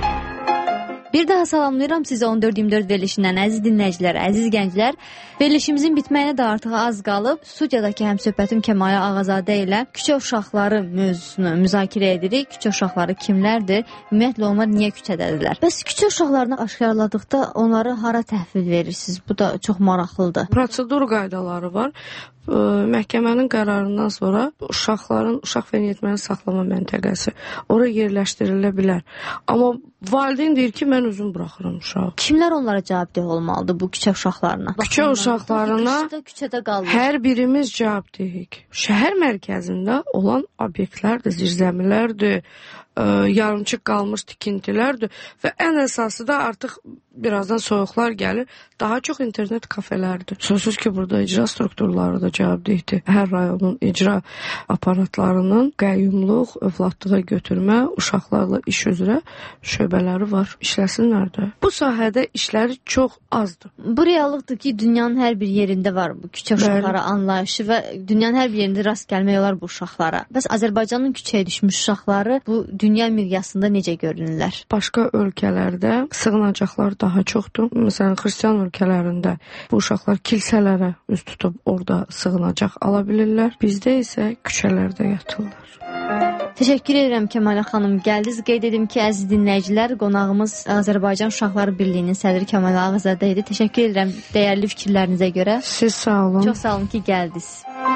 Speaker 4: Bir daha salamlayıram sizi on dörd iyirmi dörd verilişindən əziz dinləyicilər, əziz gənclər. Verilişimizin bitməyinə də artıq az qalıb. Studiyadakı həmsöhbətim Kəmalə Ağazadə ilə küçə uşaqları mövzusunu müzakirə edirik. Küçə uşaqları kimlərdir? Ümumiyyətlə onlar niyə küçədədirlər? Bəs küçə uşaqlarını aşkarladıqda onları hara təhvil verirsiniz? Bu da çox maraqlıdır.
Speaker 19: Prosedur qaydaları var. Məhkəmənin qərarından sonra uşaqların, uşaq və yeniyetməni saxlama məntəqəsi ora yerləşdirilə bilər. Amma valideyn deyir ki, mən özüm buraxıram uşağı.
Speaker 4: Kimlər onlara cavabdeh olmalıdır bu küçə uşaqlarına?
Speaker 19: Küçə uşaqlarına
Speaker 4: küçədə qalır.
Speaker 19: Hər birimiz cavabdehik. Şəhər mərkəzində olan obyektlərdir, zirzəmilərdir, yarımçıq qalmış tikintilərdir və ən əsası da artıq birazdan soyuqlar gəlir, daha çox internet kafelərdir. Sözsüz ki, burada icra strukturları da cavabdehdir. Hər rayonun icra aparatlarının qəyyumluq, övladlığa götürmə, uşaqlarla iş üzrə şöbələri var. İşləsinlər də. Bu sahədə işləri çox azdır.
Speaker 4: Bu reallıqdır ki, dünyanın hər bir yerində var bu küçə uşaqları anlayışı və dünyanın hər bir yerində rast gəlmək olar bu uşaqlara. Bəs Azərbaycanın küçəyə düşmüş uşaqları bu dünya miqyasında necə görünürlər?
Speaker 19: Başqa ölkələrdə sığınacaqlar daha çoxdur. Məsələn, xristian ölkələrində bu uşaqlar kilsələrə üz tutub orada sığınacaq ala bilirlər. Bizdə isə küçələrdə yatırlar.
Speaker 4: Təşəkkür edirəm Kəmalə xanım. Gəldiniz, qeyd edim ki, əziz dinləyicilər, qonağımız Azərbaycan Uşaqları Birliyinin sədri Kəmal Ağazadə idi. Təşəkkür edirəm dəyərli fikirlərinizə görə.
Speaker 19: Siz sağ olun.
Speaker 4: Çox sağ olun ki, gəldiniz.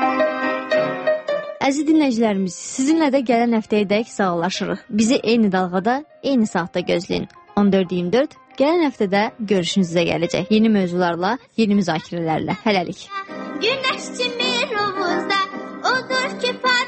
Speaker 4: Əziz dinləyicilərimiz, sizinlə də gələn həftəyədək sağollaşırıq. Bizi eyni dalğada, eyni saatda gözləyin. on dörd iyirmi dörd gələn həftədə görüşünüzə gələcək. Yeni mövzularla, yeni müzakirələrlə. Hələlik. Günəş kimi Rovuzda odur ki,